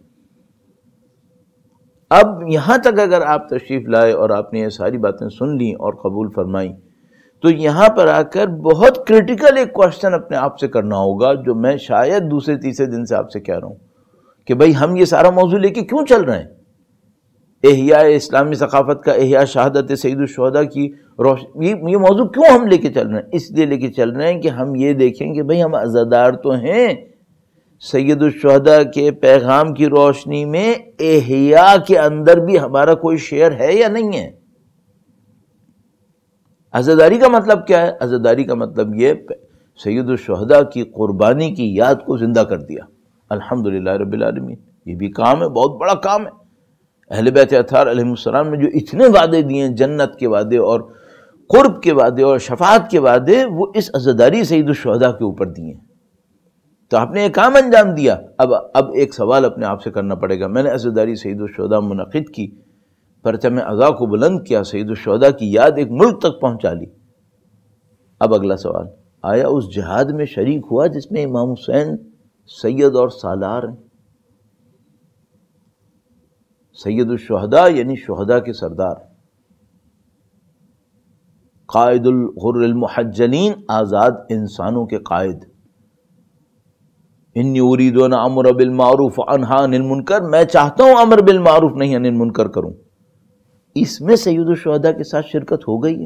اب یہاں تک اگر آپ تشریف لائے اور آپ نے یہ ساری باتیں سن لی اور قبول فرمائی، تو یہاں پر آ کر بہت کریٹیکل ایک کوشچن اپنے آپ سے کرنا ہوگا، جو میں شاید دوسرے تیسرے دن سے آپ سے کہہ رہا ہوں کہ بھائی ہم یہ سارا موضوع لے کے کیوں چل رہے ہیں؟ احیاء اسلامی ثقافت کا، احیاء شہادت سید الشہداء کی روشنی، یہ موضوع کیوں ہم لے کے چل رہے ہیں؟ اس لیے لے کے چل رہے ہیں کہ ہم یہ دیکھیں کہ بھئی ہم عزادار تو ہیں، سید الشہداء کے پیغام کی روشنی میں احیاء کے اندر بھی ہمارا کوئی شیئر ہے یا نہیں ہے. عزاداری کا مطلب کیا ہے؟ عزاداری کا مطلب یہ سید الشہداء کی قربانی کی یاد کو زندہ کر دیا. الحمدللہ رب العالمین. یہ بھی کام ہے، بہت بڑا کام ہے. اہل بیت اطہار علیہ السلام نے جو اتنے وعدے دیے ہیں، جنت کے وعدے اور قرب کے وعدے اور شفاعت کے وعدے، وہ اس عزاداری سید الشہداء کے اوپر دیے ہیں. تو آپ نے ایک کام انجام دیا. اب اب ایک سوال اپنے آپ سے کرنا پڑے گا. میں نے عزاداری سید الشہداء منعقد کی، پرچم عزا کو بلند کیا، سید الشہداء کی یاد ایک ملک تک پہنچا لی. اب اگلا سوال، آیا اس جہاد میں شریک ہوا جس میں امام حسین سید اور سالار ہیں؟ سید الشہداء یعنی شہداء کے سردار، قائد الغر المحجلین، آزاد انسانوں کے قائد. انی ارید ان امر بالمعروف وانہی عن المنکر، میں چاہتا ہوں امر بالمعروف نہیں عن المنکر کروں. اس میں سید الشہداء کے ساتھ شرکت ہو گئی ہے.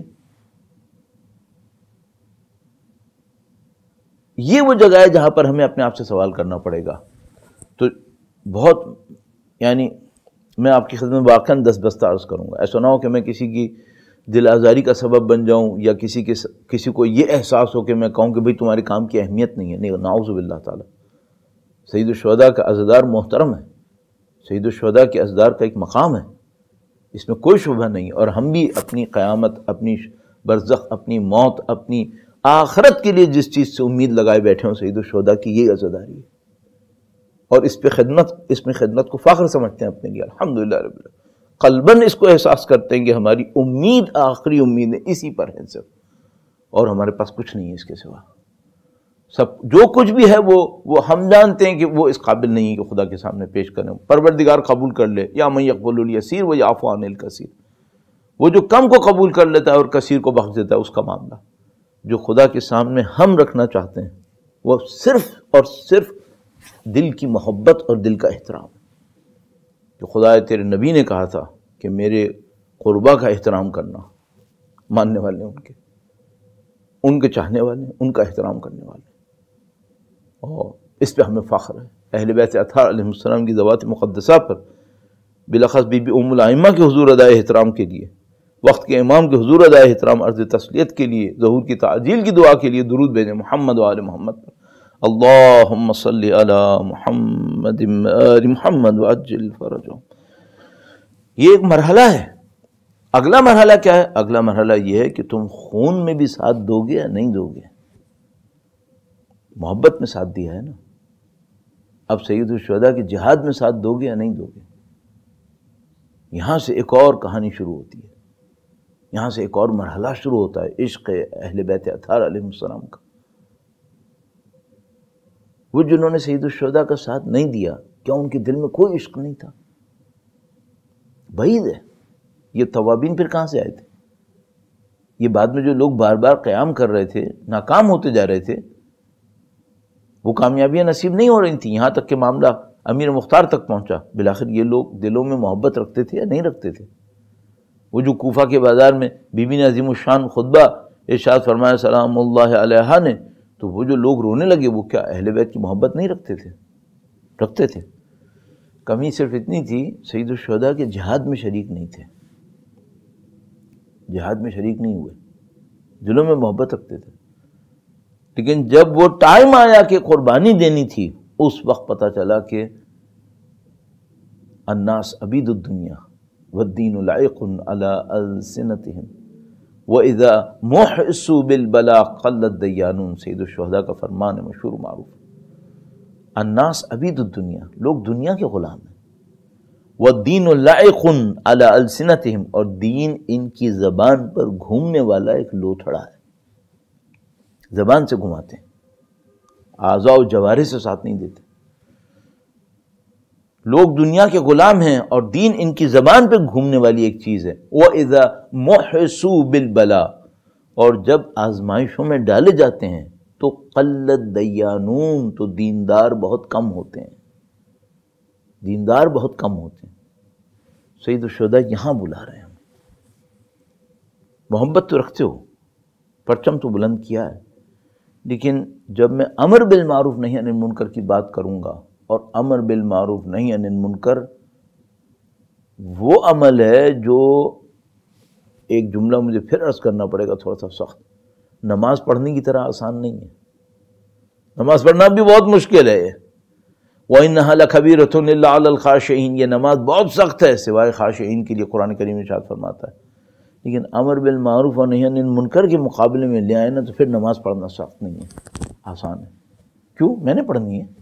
یہ وہ جگہ ہے جہاں پر ہمیں اپنے آپ سے سوال کرنا پڑے گا. تو بہت یعنی میں آپ کی خدمت میں واقعاً دس بستہ عرض کروں گا. ایسا نہ ہو کہ میں کسی کی دل آزاری کا سبب بن جاؤں یا کسی کے کسی کو یہ احساس ہو کہ میں کہوں کہ بھئی تمہارے کام کی اہمیت نہیں ہے. نہیں، نعوذ باللہ تعالی. سید الشہداء کا عزادار محترم ہے. سید الشہداء کے عزادار کا ایک مقام ہے، اس میں کوئی شبہ نہیں. اور ہم بھی اپنی قیامت، اپنی برزخ، اپنی موت، اپنی آخرت کے لیے جس چیز سے امید لگائے بیٹھے ہوں سید الشہداء کی یہ عزاداری ہے، اور اس پہ خدمت، اس میں خدمت کو فخر سمجھتے ہیں اپنے لیے. الحمدللہ رب العالمین. قلباً اس کو احساس کرتے ہیں کہ ہماری امید، آخری امید اسی پر ہے صرف، اور ہمارے پاس کچھ نہیں ہے اس کے سوا. سب جو کچھ بھی ہے وہ وہ ہم جانتے ہیں کہ وہ اس قابل نہیں ہے کہ خدا کے سامنے پیش کریں. پروردگار قبول کر لے. یا من یقبل الیسیر و یعفو عن الکثیر. وہ جو کم کو قبول کر لیتا ہے اور کثیر کو بخش دیتا ہے، اس کا معاملہ. جو خدا کے سامنے ہم رکھنا چاہتے ہیں وہ صرف اور صرف دل کی محبت اور دل کا احترام. جو خدا تیرے نبی نے کہا تھا کہ میرے قربا کا احترام کرنا، ماننے والے ان کے ان کے چاہنے والے، ان کا احترام کرنے والے، اور اس پہ ہمیں فخر ہے. اہل بیت اطہار علیہ السلام کی ذوات مقدسہ پر، بالاخص بی بی ام الائمہ کے حضور ادائے احترام کے لیے، وقت کے امام کے حضور ادائے احترام، عرض تسلیت کے لیے، ظہور کی تعجیل کی دعا کے لیے درود بھیجیں محمد و آل محمد پر. اللہم صلی علی محمد و آل محمد وعجل فرجہم. یہ ایک مرحلہ ہے. اگلا مرحلہ کیا ہے؟ اگلا مرحلہ یہ ہے کہ تم خون میں بھی ساتھ دو گے یا نہیں دو گے. محبت میں ساتھ دیا ہے نا. اب سید الشہداء کے جہاد میں ساتھ دو گے یا نہیں دو گے؟ یہاں سے ایک اور کہانی شروع ہوتی ہے، یہاں سے ایک اور مرحلہ شروع ہوتا ہے عشق اہل بیت اطہار علیہ السلام کا. وہ جنہوں نے سید الشہداء کا ساتھ نہیں دیا، کیا ان کے دل میں کوئی عشق نہیں تھا؟ بعید ہے. یہ توابین پھر کہاں سے آئے تھے؟ یہ بعد میں جو لوگ بار بار قیام کر رہے تھے، ناکام ہوتے جا رہے تھے، وہ کامیابیاں نصیب نہیں ہو رہی تھیں، یہاں تک کہ معاملہ امیر مختار تک پہنچا. بالآخر یہ لوگ دلوں میں محبت رکھتے تھے یا نہیں رکھتے تھے؟ وہ جو کوفہ کے بازار میں بی بی نے عظیم الشان خطبہ ارشاد فرمایا سلام اللہ علیہا نے، تو وہ جو لوگ رونے لگے، وہ کیا اہل بیت کی محبت نہیں رکھتے تھے؟ رکھتے تھے. کمی صرف اتنی تھی، سید الشہداء کے جہاد میں شریک نہیں تھے، جہاد میں شریک نہیں ہوئے، دلوں میں محبت رکھتے تھے. لیکن جب وہ ٹائم آیا کہ قربانی دینی تھی، اس وقت پتہ چلا کہ الناس عبید الدنیا والدین لائق علی السنتہم وَإِذَا مُحْسُوا بِالْبَلَا قَلَّتْ دَيَّانُونَ. سید الشہداء کا فرمان ہے مشہور معروف، الناس عبید الدنیا، لوگ دنیا کے غلام ہیں، وَالدِّينُ لَائِقٌ عَلَىٰ أَلْسِنَتِهِمْ، اور دین ان کی زبان پر گھومنے والا ایک لوتھڑا ہے، زبان سے گھماتے ہیں، اعضاء و جوارح سے ساتھ نہیں دیتے. لوگ دنیا کے غلام ہیں اور دین ان کی زبان پہ گھومنے والی ایک چیز ہے. وَإِذَا مُحْسُوا بِالْبَلَا، اور جب آزمائشوں میں ڈالے جاتے ہیں تو قلت دیانون، تو دیندار بہت کم ہوتے ہیں، دیندار بہت کم ہوتے ہیں. سید الشہداء یہاں بلا رہے ہیں. محبت تو رکھتے ہو، پرچم تو بلند کیا ہے، لیکن جب میں امر بالمعروف نہی عن المنکر کی بات کروں گا، اور امر بالمعروف نہی عن المنکر وہ عمل ہے جو ایک جملہ مجھے پھر عرض کرنا پڑے گا تھوڑا سا سخت، نماز پڑھنے کی طرح آسان نہیں ہے. نماز پڑھنا بھی بہت مشکل ہے. وَإِنَّهَا لَكَبِيرَةٌ إِلَّا عَلَى الْخَاشِعِينَ، یہ نماز بہت سخت ہے سوائے خاشعین کے لیے، قرآن کریم ارشاد فرماتا ہے. لیکن امر بالمعروف اور نہی عن المنکر کے مقابلے میں لے آئے نا، تو پھر نماز پڑھنا سخت نہیں ہے، آسان ہے. کیوں؟ میں نے پڑھنی ہے،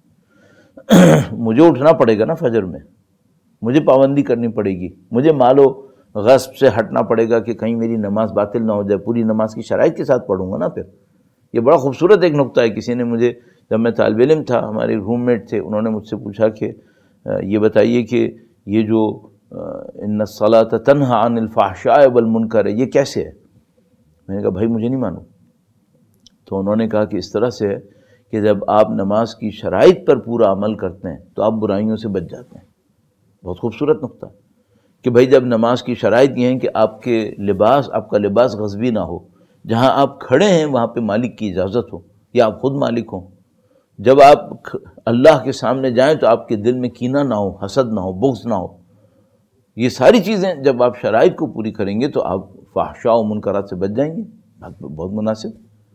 مجھے اٹھنا پڑے گا نا فجر میں، مجھے پابندی کرنی پڑے گی، مجھے مال و غصب سے ہٹنا پڑے گا کہ کہیں میری نماز باطل نہ ہو جائے، پوری نماز کی شرائط کے ساتھ پڑھوں گا نا. پھر یہ بڑا خوبصورت ایک نقطہ ہے. کسی نے مجھے، جب میں طالب علم تھا، ہمارے روم میٹ تھے، انہوں نے مجھ سے پوچھا کہ یہ بتائیے کہ یہ جو ان الصلاۃ تنہی عن الفحشاء والمنکر ہے، یہ کیسے ہے؟ میں نے کہا بھائی مجھے نہیں معلوم. تو انہوں نے کہا کہ اس طرح سے ہے کہ جب آپ نماز کی شرائط پر پورا عمل کرتے ہیں تو آپ برائیوں سے بچ جاتے ہیں. بہت خوبصورت نقطہ کہ بھائی جب نماز کی شرائط یہ ہیں کہ آپ کے لباس، آپ کا لباس غصبی نہ ہو، جہاں آپ کھڑے ہیں وہاں پہ مالک کی اجازت ہو یا آپ خود مالک ہوں، جب آپ اللہ کے سامنے جائیں تو آپ کے دل میں کینہ نہ ہو، حسد نہ ہو، بغض نہ ہو. یہ ساری چیزیں جب آپ شرائط کو پوری کریں گے تو آپ فحشاء و منکرات سے بچ جائیں گے. بہت مناسب.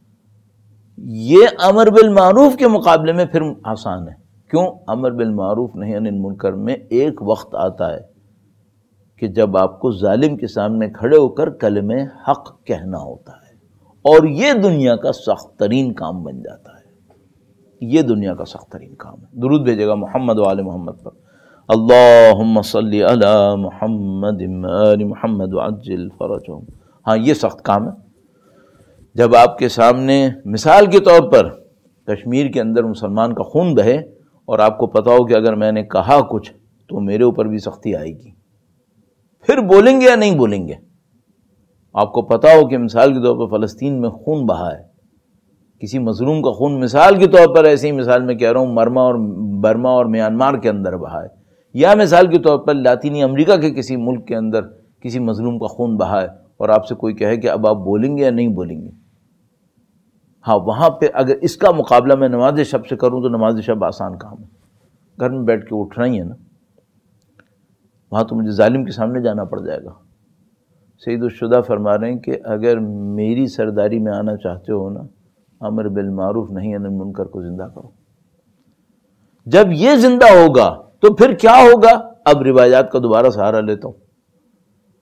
یہ امر بالمعروف کے مقابلے میں پھر آسان ہے. کیوں؟ امر بالمعروف نہی عن المنکر میں ایک وقت آتا ہے کہ جب آپ کو ظالم کے سامنے کھڑے ہو کر کلمہ حق کہنا ہوتا ہے، اور یہ دنیا کا سخت ترین کام بن جاتا ہے. یہ دنیا کا سخت ترین کام ہے. درود بھیجے گا محمد و آل محمد پر. اللہم صلی علی محمد آل محمد وعجل فرجہم. ہاں یہ سخت کام ہے. جب آپ کے سامنے مثال کے طور پر کشمیر کے اندر مسلمان کا خون بہے اور آپ کو پتا ہو کہ اگر میں نے کہا کچھ تو میرے اوپر بھی سختی آئے گی، پھر بولیں گے یا نہیں بولیں گے؟ آپ کو پتا ہو کہ مثال کے طور پر فلسطین میں خون بہا ہے، کسی مظلوم کا خون مثال کے طور پر، ایسے ہی مثال میں کہہ رہا ہوں، مرما اور برما اور میانمار کے اندر بہا ہے، یا مثال کے طور پر لاطینی امریکہ کے کسی ملک کے اندر کسی مظلوم کا خون بہا ہے، اور آپ سے کوئی کہے کہ اب آپ بولیں گے یا نہیں بولیں گے. ہاں وہاں پہ اگر اس کا مقابلہ میں نماز شب سے کروں تو نماز شب آسان کام ہے، گھر میں بیٹھ کے اٹھنا ہی ہے نا. وہاں تو مجھے ظالم کے سامنے جانا پڑ جائے گا. سید الشہداء فرما رہے ہیں کہ اگر میری سرداری میں آنا چاہتے ہو نا، امر بالمعروف نہی عن المنکر کو زندہ کرو. جب یہ زندہ ہوگا تو پھر کیا ہوگا؟ اب روایات کا دوبارہ سہارا لیتا ہوں.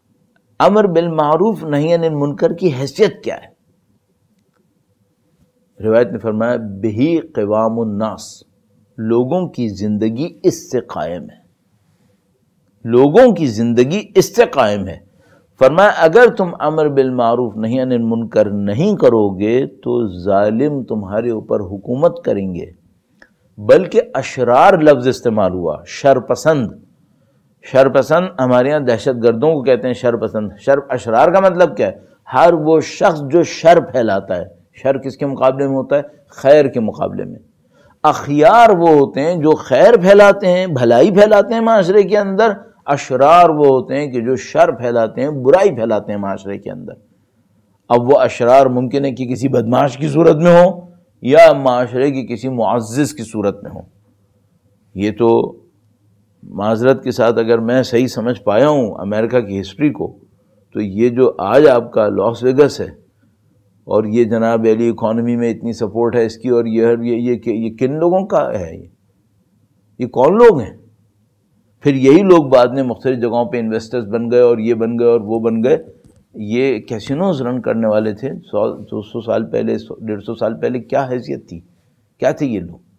امر بالمعروف نہی عن المنکر کی حیثیت کیا ہے؟ روایت نے فرمایا بہی قوام الناس، لوگوں کی زندگی اس سے قائم ہے، لوگوں کی زندگی اس سے قائم ہے۔ فرمایا اگر تم امر بالمعروف نہی عن المنکر نہیں کرو گے تو ظالم تمہارے اوپر حکومت کریں گے۔ بلکہ اشرار لفظ استعمال ہوا، شر پسند۔ شر پسند ہمارے یہاں دہشت گردوں کو کہتے ہیں شر پسند۔ شر اشرار کا مطلب کیا ہے؟ ہر وہ شخص جو شر پھیلاتا ہے۔ شر کس کے مقابلے میں ہوتا ہے؟ خیر کے مقابلے میں۔ اخیار وہ ہوتے ہیں جو خیر پھیلاتے ہیں، بھلائی پھیلاتے ہیں معاشرے کے اندر۔ اشرار وہ ہوتے ہیں کہ جو شر پھیلاتے ہیں، برائی پھیلاتے ہیں معاشرے کے اندر۔ اب وہ اشرار ممکن ہے کہ کسی بدمعاش کی صورت میں ہو یا معاشرے کی کسی معزز کی صورت میں ہو۔ یہ تو معذرت کے ساتھ اگر میں صحیح سمجھ پایا ہوں امریکہ کی ہسٹری کو، تو یہ جو آج آپ کا لاس ویگس ہے اور یہ جناب علی اکانومی میں اتنی سپورٹ ہے اس کی، اور یہ یہ یہ, یہ کن لوگوں کا ہے؟ یہ یہ کون لوگ ہیں؟ پھر یہی لوگ بعد میں مختلف جگہوں پہ انویسٹرز بن گئے اور یہ بن گئے اور وہ بن گئے۔ یہ کیسینوز رن کرنے والے تھے سو دو سو سال پہلے، ڈیڑھ سو سال پہلے کیا حیثیت تھی؟ کیا تھے یہ لوگ؟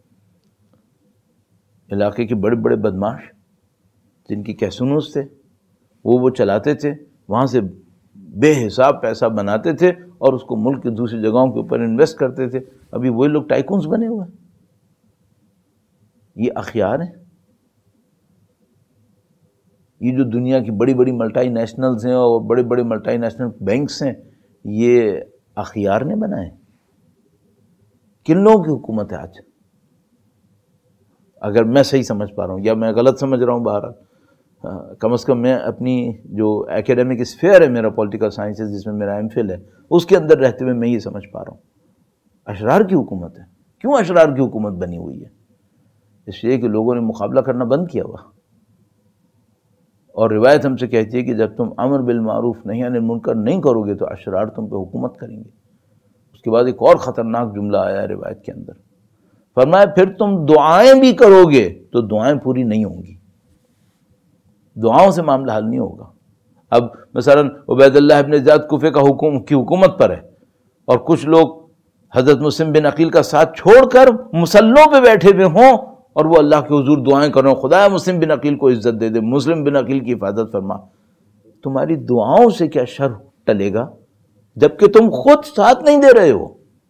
علاقے کے بڑے بڑے بدماش جن کی کیسینوز تھے، وہ وہ چلاتے تھے، وہاں سے بے حساب پیسہ بناتے تھے اور اس کو ملک کی دوسری جگہوں کے اوپر انویسٹ کرتے تھے۔ ابھی وہی لوگ ٹائکونز بنے ہوئے ہیں۔ یہ اخیار ہیں، یہ جو دنیا کی بڑی بڑی ملٹائی نیشنلز ہیں اور بڑے بڑے ملٹائی نیشنل بینکس ہیں، یہ اخیار نے بنائے۔ کن لوگوں کی حکومت ہے آج؟ اگر میں صحیح سمجھ پا رہا ہوں یا میں غلط سمجھ رہا ہوں، بہرحال کم از کم میں اپنی جو ایکیڈیمک اسفیئر ہے میرا پولیٹیکل سائنسز جس میں میرا ایم فل ہے، اس کے اندر رہتے ہوئے میں یہ سمجھ پا رہا ہوں اشرار کی حکومت ہے۔ کیوں اشرار کی حکومت بنی ہوئی ہے؟ اس لیے کہ لوگوں نے مقابلہ کرنا بند کیا ہوا، اور روایت ہم سے کہتی ہے کہ جب تم امر بالمعروف نہی عن المنکر نہیں کرو گے تو اشرار تم پہ حکومت کریں گے۔ اس کے بعد ایک اور خطرناک جملہ آیا ہے روایت کے اندر، فرمایا پھر تم دعائیں بھی کرو گے تو دعائیں پوری نہیں ہوں گی، دعاؤں سے معاملہ حل نہیں ہوگا۔ اب مثلا عبید اللہ ابن زیاد کوفے کا حکوم کی حکومت پر ہے، اور کچھ لوگ حضرت مسلم بن عقیل کا ساتھ چھوڑ کر مسلوں پہ بیٹھے ہوئے ہوں اور وہ اللہ کے حضور دعائیں کریں، خدا مسلم بن عقیل کو عزت دے دے، مسلم بن عقیل کی حفاظت فرما۔ تمہاری دعاؤں سے کیا شر ٹلے گا جبکہ تم خود ساتھ نہیں دے رہے ہو؟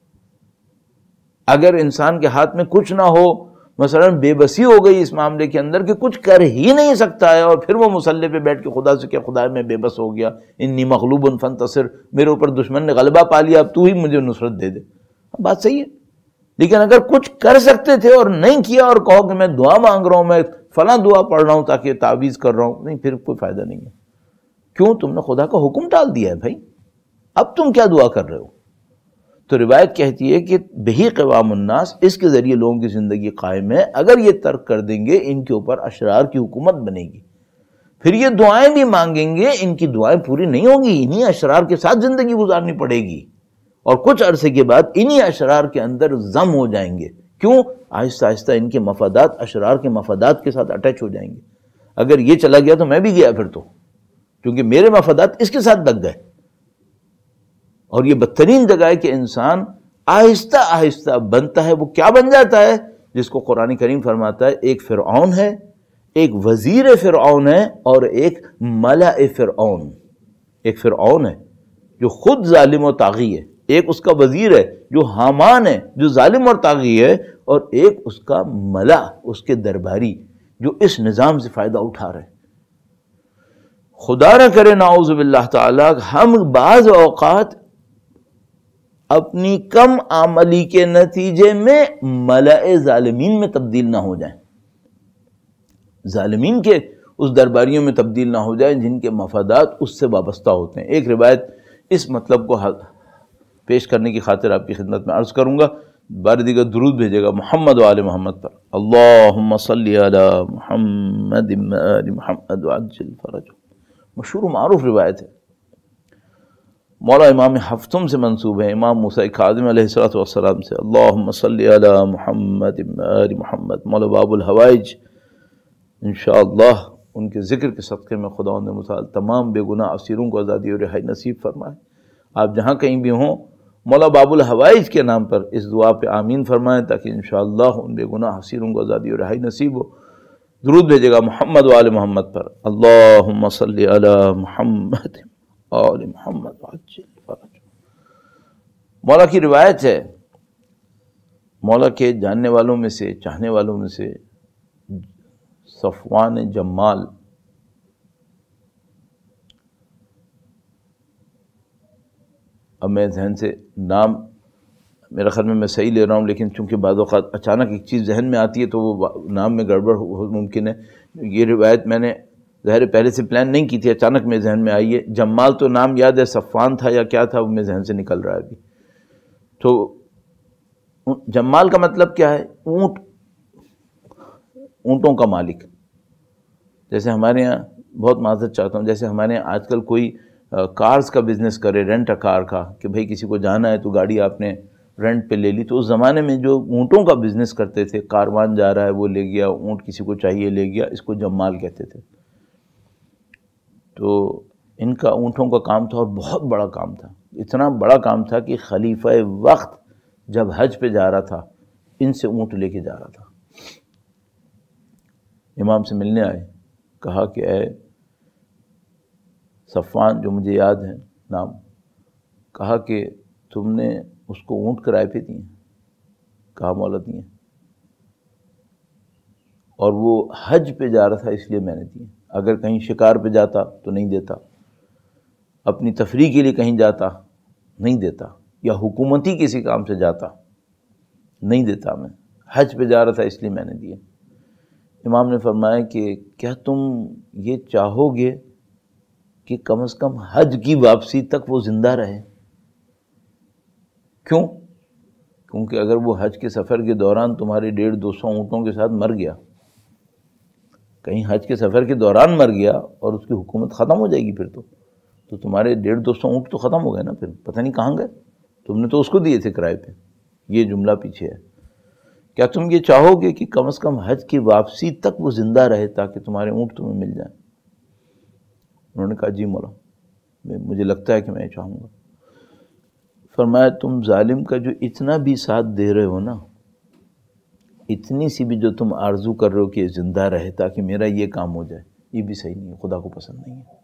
اگر انسان کے ہاتھ میں کچھ نہ ہو، مثلا بے بسی ہو گئی اس معاملے کے اندر کہ کچھ کر ہی نہیں سکتا ہے، اور پھر وہ مصلی پہ بیٹھ کے خدا سے کہ خدا میں بے بس ہو گیا، انی مغلوب فانتصر، میرے اوپر دشمن نے غلبہ پا لیا، اب تو ہی مجھے نصرت دے دے۔ بات صحیح ہے، لیکن اگر کچھ کر سکتے تھے اور نہیں کیا اور کہو کہ میں دعا مانگ رہا ہوں، میں فلاں دعا پڑھ رہا ہوں تاکہ تعویذ کر رہا ہوں، نہیں، پھر کوئی فائدہ نہیں ہے۔ کیوں؟ تم نے خدا کا حکم ٹال دیا ہے بھائی، اب تم کیا دعا کر رہے ہو؟ تو روایت کہتی ہے کہ بہی قوام الناس، اس کے ذریعے لوگوں کی زندگی قائم ہے، اگر یہ ترک کر دیں گے ان کے اوپر اشرار کی حکومت بنے گی۔ پھر یہ دعائیں بھی مانگیں گے، ان کی دعائیں پوری نہیں ہوں گی، انہی اشرار کے ساتھ زندگی گزارنی پڑے گی، اور کچھ عرصے کے بعد انہی اشرار کے اندر ضم ہو جائیں گے۔ کیوں؟ آہستہ آہستہ ان کے مفادات اشرار کے مفادات کے ساتھ اٹیچ ہو جائیں گے۔ اگر یہ چلا گیا تو میں بھی گیا پھر تو، کیونکہ میرے مفادات اس کے ساتھ لگ گئے۔ اور یہ بدترین جگہ ہے کہ انسان آہستہ آہستہ بنتا ہے، وہ کیا بن جاتا ہے؟ جس کو قرآن کریم فرماتا ہے ایک فرعون ہے، ایک وزیر فرعون ہے، اور ایک ملأ فرعون۔ ایک فرعون ہے جو خود ظالم و طاغی ہے، ایک اس کا وزیر ہے جو حامان ہے جو ظالم اور طاغی ہے، اور ایک اس کا ملأ، اس کے درباری جو اس نظام سے فائدہ اٹھا رہے۔ خدا نہ کرے نعوذ باللہ تعالی ہم بعض اوقات اپنی کم عملی کے نتیجے میں ملأ ظالمین میں تبدیل نہ ہو جائیں، ظالمین کے اس درباریوں میں تبدیل نہ ہو جائیں جن کے مفادات اس سے وابستہ ہوتے ہیں۔ ایک روایت اس مطلب کو پیش کرنے کی خاطر آپ کی خدمت میں عرض کروں گا، بار دیگر درود بھیجے گا محمد و آل محمد پر۔ اللہم صلی علی محمد و آل محمد وعجل فرجہ، مشہور و معروف روایت ہے، مولا امام ہفتم سے منسوب ہے، امام موسیٰ کاظم علیہ الصلوۃ والسلام سے۔ اللہم صلی علی محمد و آل محمد، مولا باب الحوائج انشاءاللہ ان کے ذکر کے صدقے میں خداوند متعال تمام بے گناہ اسیروں کو آزادی اور رہائی نصیب فرمائے۔ آپ جہاں کہیں بھی ہوں مولا باب الحوائج کے نام پر اس دعا پہ آمین فرمائیں تاکہ انشاءاللہ ان بے گناہ حسیروں کو آزادی اور رہائی نصیب ہو. درود بھیجے گا محمد و آل محمد پر. اللہم صلی علی محمد آل محمد وعجل فرج. مولا کی روایت ہے، مولا کے جاننے والوں میں سے، چاہنے والوں میں سے صفوان جمال اب میں ذہن سے نام میرا خیال میں میں صحیح لے رہا ہوں، لیکن چونکہ بعض اوقات اچانک ایک چیز ذہن میں آتی ہے تو وہ نام میں گڑبڑ ممکن ہے. یہ روایت میں نے ظاہر پہلے سے پلان نہیں کی تھی، اچانک میرے ذہن میں آئی ہے. جمال تو نام یاد ہے، صفوان تھا یا کیا تھا وہ میرے ذہن سے نکل رہا ہے ابھی. تو جمال کا مطلب کیا ہے؟ اونٹ، اونٹوں کا مالک. جیسے ہمارے یہاں، بہت معذرت چاہتا ہوں، جیسے ہمارے یہاں آج کل کوئی کارز کا بزنس کرے، رینٹ اے کار کا، کہ بھئی کسی کو جانا ہے تو گاڑی آپ نے رینٹ پہ لے لی. تو اس زمانے میں جو اونٹوں کا بزنس کرتے تھے، کاروان جا رہا ہے وہ لے گیا، اونٹ کسی کو چاہیے لے گیا، اس کو جمال کہتے تھے. تو ان کا اونٹوں کا کام تھا اور بہت بڑا کام تھا. اتنا بڑا کام تھا کہ خلیفہ وقت جب حج پہ جا رہا تھا ان سے اونٹ لے کے جا رہا تھا. امام سے ملنے آئے، کہا کہ اے صفوان، جو مجھے یاد ہے نام، کہا کہ تم نے اس کو اونٹ کرائے پہ دیے؟ کہا مولا دیے، اور وہ حج پہ جا رہا تھا اس لیے میں نے دیے. اگر کہیں شکار پہ جاتا تو نہیں دیتا، اپنی تفریح کے لیے کہیں جاتا نہیں دیتا، یا حکومتی کسی کام سے جاتا نہیں دیتا. میں حج پہ جا رہا تھا اس لیے میں نے دیے. امام نے فرمایا کہ کیا تم یہ چاہو گے کہ کم از کم حج کی واپسی تک وہ زندہ رہے؟ کیوں؟ کیونکہ اگر وہ حج کے سفر کے دوران تمہارے ڈیڑھ دو سو اونٹوں کے ساتھ مر گیا، کہیں حج کے سفر کے دوران مر گیا اور اس کی حکومت ختم ہو جائے گی، پھر تو تو تمہارے ڈیڑھ دو سو اونٹ تو ختم ہو گئے نا. پھر پتہ نہیں کہاں گئے، تم نے تو اس کو دیے تھے کرائے پہ. یہ جملہ پیچھے ہے. کیا تم یہ چاہو گے کہ کم از کم حج کی واپسی تک وہ زندہ رہے تاکہ تمہارے اونٹ تمہیں مل جائیں؟ انہوں نے کہا جی مولا، مجھے لگتا ہے کہ میں یہ چاہوں گا. فرمایا تم ظالم کا جو اتنا بھی ساتھ دے رہے ہو نا، اتنی سی بھی جو تم آرزو کر رہے ہو کہ زندہ رہے تاکہ میرا یہ کام ہو جائے، یہ بھی صحیح نہیں ہے، خدا کو پسند نہیں ہے.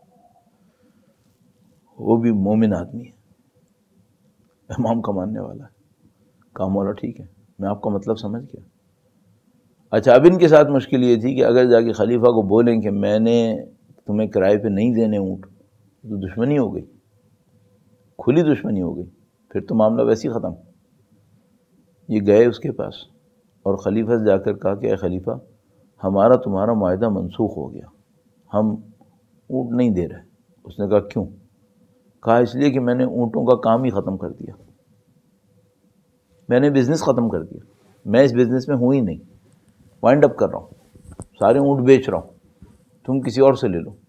وہ بھی مومن آدمی ہے، امام کا ماننے والا ہے. کہا مولا ٹھیک ہے، میں آپ کا مطلب سمجھ گیا. اچھا، اب ان کے ساتھ مشکل یہ تھی کہ اگر جا کے خلیفہ کو بولیں کہ میں نے تمہیں کرائے پہ نہیں دینے اونٹ، تو دشمنی ہو گئی، کھلی دشمنی ہو گئی، پھر تو معاملہ ویسے ہی ختم. یہ گئے اس کے پاس اور خلیفہ سے جا کر کہا کہ اے خلیفہ، ہمارا تمہارا معاہدہ منسوخ ہو گیا، ہم اونٹ نہیں دے رہے. اس نے کہا کیوں؟ کہا اس لیے کہ میں نے اونٹوں کا کام ہی ختم کر دیا، میں نے بزنس ختم کر دیا، میں اس بزنس میں ہوں ہی نہیں، وائنڈ اپ کر رہا ہوں، سارے اونٹ بیچ رہا ہوں، تم کسی اور سے لے لو.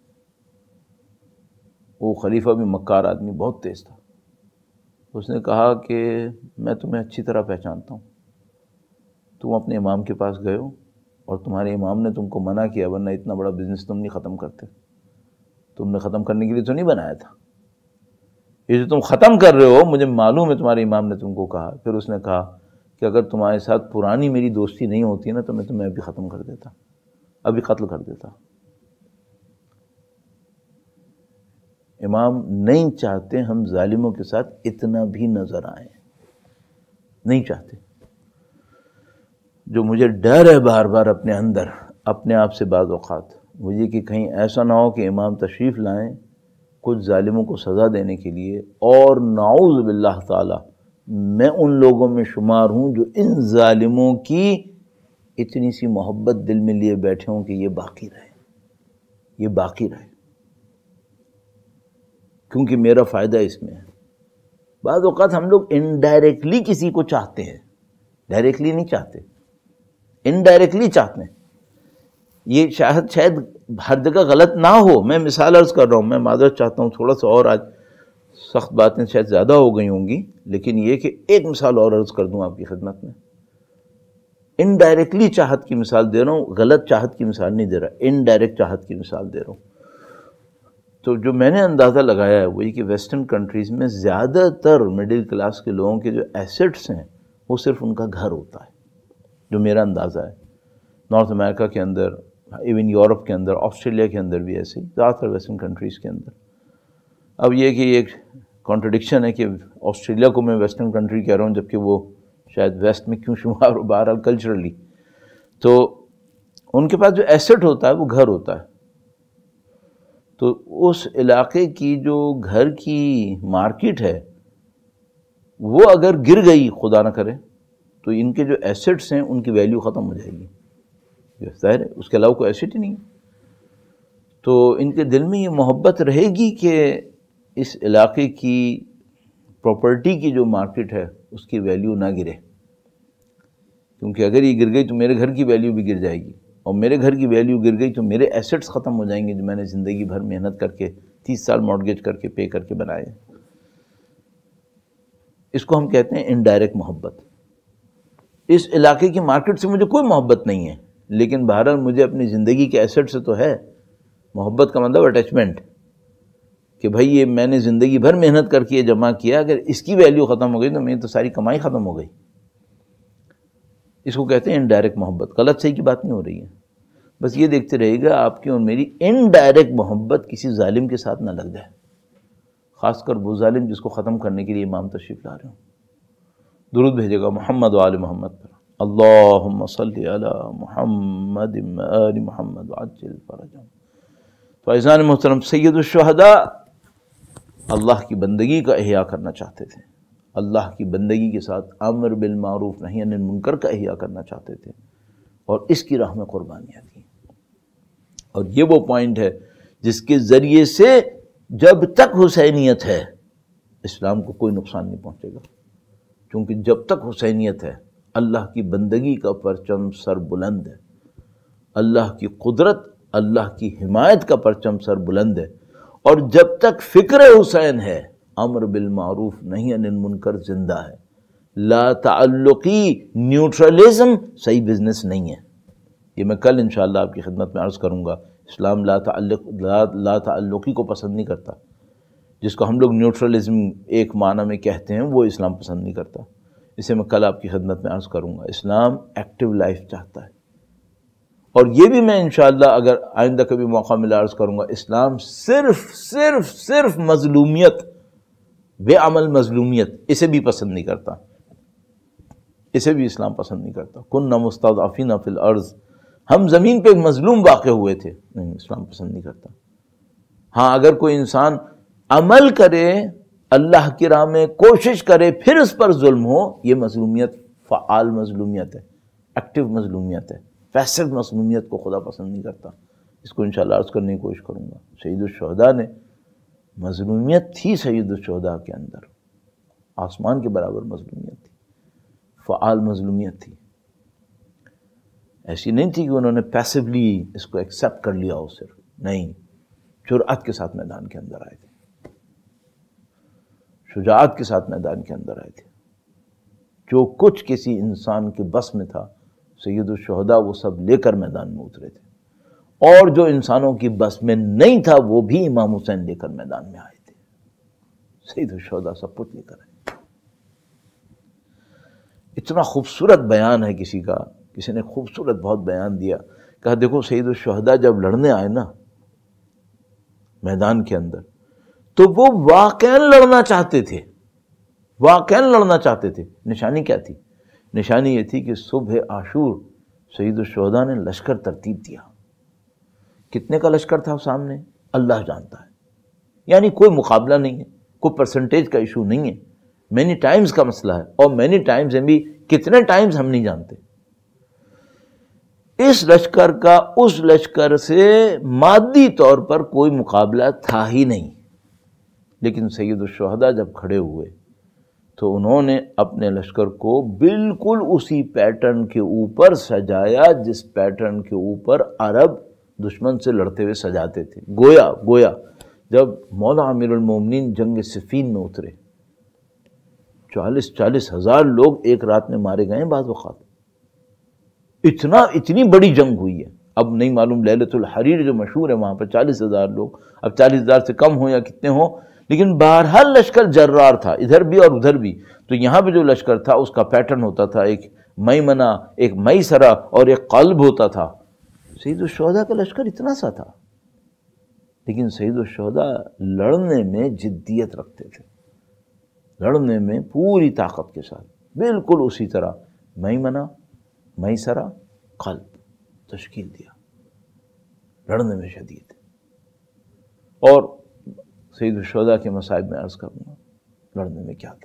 وہ خلیفہ بھی مکار آدمی، بہت تیز تھا. اس نے کہا کہ میں تمہیں اچھی طرح پہچانتا ہوں، تم اپنے امام کے پاس گئے ہو اور تمہارے امام نے تم کو منع کیا، ورنہ اتنا بڑا بزنس تم نہیں ختم کرتے. تم نے ختم کرنے کے لیے تو نہیں بنایا تھا، یہ جو تم ختم کر رہے ہو مجھے معلوم ہے تمہارے امام نے تم کو کہا. پھر اس نے کہا کہ اگر تمہارے ساتھ پرانی میری دوستی نہیں ہوتی نا تو میں تمہیں ابھی ختم کر دیتا، ابھی قتل کر دیتا. امام نہیں چاہتے ہم ظالموں کے ساتھ اتنا بھی نظر آئیں، نہیں چاہتے. جو مجھے ڈر ہے بار بار اپنے اندر، اپنے آپ سے بعض اوقات، مجھے کہ کہیں ایسا نہ ہو کہ امام تشریف لائیں کچھ ظالموں کو سزا دینے کے لیے، اور نعوذ باللہ تعالی میں ان لوگوں میں شمار ہوں جو ان ظالموں کی اتنی سی محبت دل میں لیے بیٹھے ہوں کہ یہ باقی رہے، یہ باقی رہے، کیونکہ میرا فائدہ اس میں ہے. بعض اوقات ہم لوگ انڈائریکٹلی کسی کو چاہتے ہیں، ڈائریکٹلی نہیں چاہتے، انڈائریکٹلی چاہتے ہیں. یہ شاید شاید ہر جگہ غلط نہ ہو، میں مثال عرض کر رہا ہوں، میں معذرت چاہتا ہوں، تھوڑا سا اور آج سخت باتیں شاید زیادہ ہو گئی ہوں گی، لیکن یہ کہ ایک مثال اور عرض کر دوں آپ کی خدمت میں. انڈائریکٹلی چاہت کی مثال دے رہا ہوں، غلط چاہت کی مثال نہیں دے رہا، انڈائریکٹ چاہت کی مثال دے رہا ہوں. تو جو میں نے اندازہ لگایا ہے وہ یہ کہ ویسٹرن کنٹریز میں زیادہ تر مڈل کلاس کے لوگوں کے جو ایسٹس ہیں وہ صرف ان کا گھر ہوتا ہے، جو میرا اندازہ ہے۔ نارتھ امریکہ کے اندر، ایون یورپ کے اندر، آسٹریلیا کے اندر بھی ایسے ہی، زیادہ تر ویسٹرن کنٹریز کے اندر۔ اب یہ کہ ایک کانٹرڈکشن ہے کہ آسٹریلیا کو میں ویسٹرن کنٹری کہہ رہا ہوں جبکہ وہ شاید ویسٹ میں کیوں شمار ہو، بہرحال کلچرلی تو ان کے پاس جو ایسٹ ہوتا ہے وہ گھر ہوتا ہے۔ تو اس علاقے کی جو گھر کی مارکیٹ ہے وہ اگر گر گئی خدا نہ کرے تو ان کے جو ایسٹس ہیں ان کی ویلیو ختم ہو جائے گی، ظاہر ہے اس کے علاوہ کوئی ایسٹ ہی نہیں۔ تو ان کے دل میں یہ محبت رہے گی کہ اس علاقے کی پراپرٹی کی جو مارکیٹ ہے اس کی ویلیو نہ گرے، کیونکہ اگر یہ گر گئی تو میرے گھر کی ویلیو بھی گر جائے گی، اور میرے گھر کی ویلیو گر گئی تو میرے ایسٹس ختم ہو جائیں گے جو میں نے زندگی بھر محنت کر کے تیس سال مارگیج کر کے پے کر کے بنائے۔ اس کو ہم کہتے ہیں انڈائریکٹ محبت۔ اس علاقے کی مارکیٹ سے مجھے کوئی محبت نہیں ہے، لیکن بہرحال مجھے اپنی زندگی کے ایسٹ سے تو ہے محبت، کا مطلب اٹیچمنٹ، کہ بھائی یہ میں نے زندگی بھر محنت کر کے یہ جمع کیا، اگر اس کی ویلیو ختم ہو گئی تو میری تو ساری کمائی ختم ہو گئی۔ اس کو کہتے ہیں انڈائریکٹ محبت۔ غلط صحیح کی بات نہیں ہو رہی ہے، بس یہ دیکھتے رہے گا آپ کی اور میری انڈائریکٹ محبت کسی ظالم کے ساتھ نہ لگ جائے، خاص کر وہ ظالم جس کو ختم کرنے کے لیے امام تشریف لا رہے ہوں۔ درود بھیجے گا محمد و آل محمد پر، اللہم صلی علی محمد و آل محمد وعجل فرجہم۔ فیضان محترم، سید الشہداء اللہ کی بندگی کا احیاء کرنا چاہتے تھے، اللہ کی بندگی کے ساتھ امر بالمعروف نہی عن المنکر کا احیاء کرنا چاہتے تھے، اور اس کی راہ میں قربانیاں دیں۔ اور یہ وہ پوائنٹ ہے جس کے ذریعے سے جب تک حسینیت ہے اسلام کو کوئی نقصان نہیں پہنچے گا، کیونکہ جب تک حسینیت ہے اللہ کی بندگی کا پرچم سر بلند ہے، اللہ کی قدرت، اللہ کی حمایت کا پرچم سر بلند ہے، اور جب تک فکر حسین ہے امر بالمعروف نہی عن المنکر زندہ ہے۔ لا تعلقی نیوٹرلزم صحیح بزنس نہیں ہے، یہ میں کل انشاءاللہ آپ کی خدمت میں عرض کروں گا۔ اسلام لا تعلق لا, لا تعلقی کو پسند نہیں کرتا، جس کو ہم لوگ نیوٹرلزم ایک معنی میں کہتے ہیں وہ اسلام پسند نہیں کرتا، اسے میں کل آپ کی خدمت میں عرض کروں گا۔ اسلام ایکٹیو لائف چاہتا ہے، اور یہ بھی میں انشاءاللہ اگر آئندہ کبھی موقع ملا عرض کروں گا، اسلام صرف صرف صرف مظلومیت، بے عمل مظلومیت، اسے بھی پسند نہیں کرتا، اسے بھی اسلام پسند نہیں کرتا۔ کننا مستضعفین فی الارض، ہم زمین پہ ایک مظلوم واقع ہوئے تھے، نہیں، اسلام پسند نہیں کرتا۔ ہاں اگر کوئی انسان عمل کرے، اللہ کی راہ میں کوشش کرے، پھر اس پر ظلم ہو، یہ مظلومیت فعال مظلومیت ہے، ایکٹیو مظلومیت ہے۔ پیسو مظلومیت کو خدا پسند نہیں کرتا۔ اس کو انشاءاللہ عرض کرنے کی کوشش کروں گا۔ سید الشہداء نے مظلومیت تھی، سید الشہداء کے اندر آسمان کے برابر مظلومیت تھی، فعال مظلومیت تھی، ایسی نہیں تھی کہ انہوں نے پیسولی اس کو ایکسیپٹ کر لیا ہو، صرف نہیں، جرأت کے ساتھ میدان کے اندر آئے تھے، شجاعت کے ساتھ میدان کے اندر آئے تھے۔ جو کچھ کسی انسان کے بس میں تھا سید الشہداء وہ سب لے کر میدان میں اترے تھے، اور جو انسانوں کی بس میں نہیں تھا وہ بھی امام حسین لے کر میدان میں آئے تھے۔ سید الشہداء سب کچھ لے کر آئے۔ اتنا خوبصورت بیان ہے کسی کا، کسی نے خوبصورت بہت بیان دیا، کہا دیکھو سید الشہداء جب لڑنے آئے نا میدان کے اندر تو وہ واقعاً لڑنا چاہتے تھے، واقعاً لڑنا چاہتے تھے۔ نشانی کیا تھی؟ نشانی یہ تھی کہ صبح عاشور سید الشہداء نے لشکر ترتیب دیا۔ کتنے کا لشکر تھا سامنے اللہ جانتا ہے، یعنی کوئی مقابلہ نہیں ہے، کوئی پرسنٹیج کا ایشو نہیں ہے، مینی ٹائمز کا مسئلہ ہے، اور مینی ٹائمز ہیں بھی کتنے ٹائمز ہم نہیں جانتے۔ اس لشکر کا اس لشکر سے مادی طور پر کوئی مقابلہ تھا ہی نہیں، لیکن سید الشہداء جب کھڑے ہوئے تو انہوں نے اپنے لشکر کو بالکل اسی پیٹرن کے اوپر سجایا جس پیٹرن کے اوپر عرب دشمن سے لڑتے ہوئے سجاتے تھے۔ گویا گویا جب مولا امیر المومنین جنگ صفین میں اترے، چالیس چالیس ہزار لوگ ایک رات میں مارے گئے ہیں بعض اوقات، اتنا اتنی بڑی جنگ ہوئی ہے۔ اب نہیں معلوم لیلۃ الحریر جو مشہور ہے وہاں پر چالیس ہزار لوگ، اب چالیس ہزار سے کم ہوں یا کتنے ہوں، لیکن بہرحال لشکر جرار تھا ادھر بھی اور ادھر بھی. تو یہاں پہ جو لشکر تھا اس کا پیٹرن ہوتا تھا، ایک میمنہ، ایک میسرہ اور ایک قلب ہوتا تھا. سید الشہداء کا لشکر اتنا سا تھا، لیکن سید الشہداء لڑنے میں جدیت رکھتے تھے، لڑنے میں پوری طاقت کے ساتھ، بالکل اسی طرح میمنہ، میسرہ، قلب تشکیل دیا، لڑنے میں شدید. اور سید الشہداء کے مصائب میں عرض کروں گا لڑنے میں کیا تھا.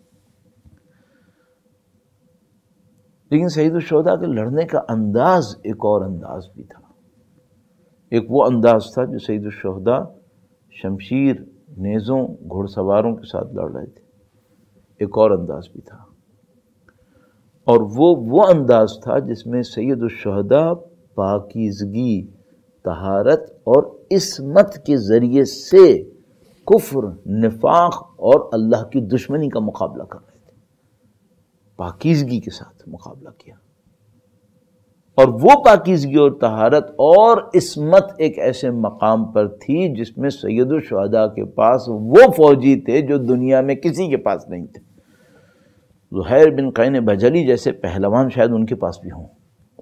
لیکن سید الشہداء کے لڑنے کا انداز ایک اور انداز بھی تھا. ایک وہ انداز تھا جو سید الشہداء شمشیر، نیزوں، گھوڑ سواروں کے ساتھ لڑ رہے تھے. ایک اور انداز بھی تھا، اور وہ وہ انداز تھا جس میں سید الشہداء پاکیزگی، طہارت اور عصمت کے ذریعے سے کفر، نفاق اور اللہ کی دشمنی کا مقابلہ کر رہے تھے. پاکیزگی کے ساتھ مقابلہ کیا، اور وہ پاکیزگی اور طہارت اور عصمت ایک ایسے مقام پر تھی جس میں سید الشہداء کے پاس وہ فوجی تھے جو دنیا میں کسی کے پاس نہیں تھے. زہیر بن قین بجلی جیسے پہلوان شاید ان کے پاس بھی ہوں.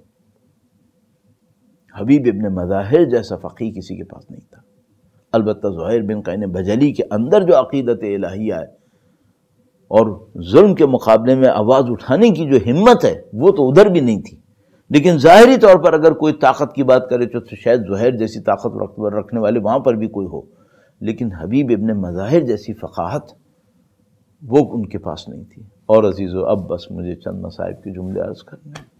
حبیب ابن مظاہر جیسا فقیہ کسی کے پاس نہیں تھا. البتہ زہیر بن قین بجلی کے اندر جو عقیدت الہیہ ہے اور ظلم کے مقابلے میں آواز اٹھانے کی جو ہمت ہے وہ تو ادھر بھی نہیں تھی. لیکن ظاہری طور پر اگر کوئی طاقت کی بات کرے تو شاید زہیر جیسی طاقت رکھنے والے وہاں پر بھی کوئی ہو، لیکن حبیب ابن مظاہر جیسی فقاہت وہ ان کے پاس نہیں تھی. اور عزیزو اب بس مجھے چند مصائب کے جملے عرض کرنے ہیں.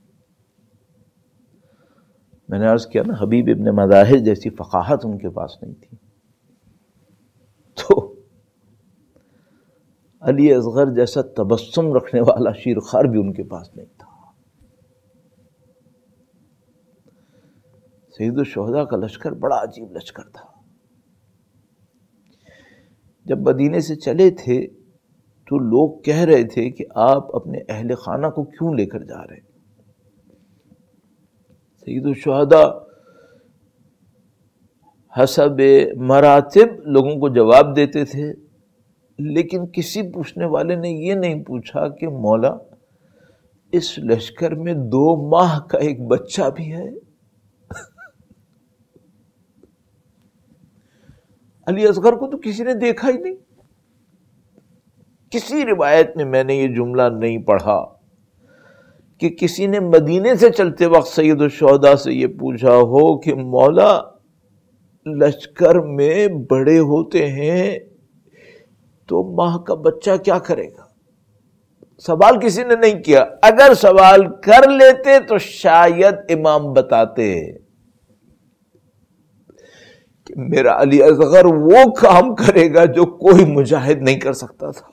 میں نے عرض کیا نا حبیب ابن مظاہر جیسی فقاہت ان کے پاس نہیں تھی، تو علی اصغر جیسا تبسم رکھنے والا شیرخوار بھی ان کے پاس نہیں تھا. سید الشہداء کا لشکر بڑا عجیب لشکر تھا. جب مدینے سے چلے تھے تو لوگ کہہ رہے تھے کہ آپ اپنے اہل خانہ کو کیوں لے کر جا رہے ہیں. سید الشہداء حسب مراتب لوگوں کو جواب دیتے تھے، لیکن کسی پوچھنے والے نے یہ نہیں پوچھا کہ مولا اس لشکر میں دو ماہ کا ایک بچہ بھی ہے. علی اصغر کو تو کسی نے دیکھا ہی نہیں. کسی روایت میں میں نے یہ جملہ نہیں پڑھا کہ کسی نے مدینے سے چلتے وقت سید الشہداء سے یہ پوچھا ہو کہ مولا لشکر میں بڑے ہوتے ہیں تو ماں کا بچہ کیا کرے گا. سوال کسی نے نہیں کیا. اگر سوال کر لیتے تو شاید امام بتاتے کہ میرا علی اصغر وہ کام کرے گا جو کوئی مجاہد نہیں کر سکتا تھا.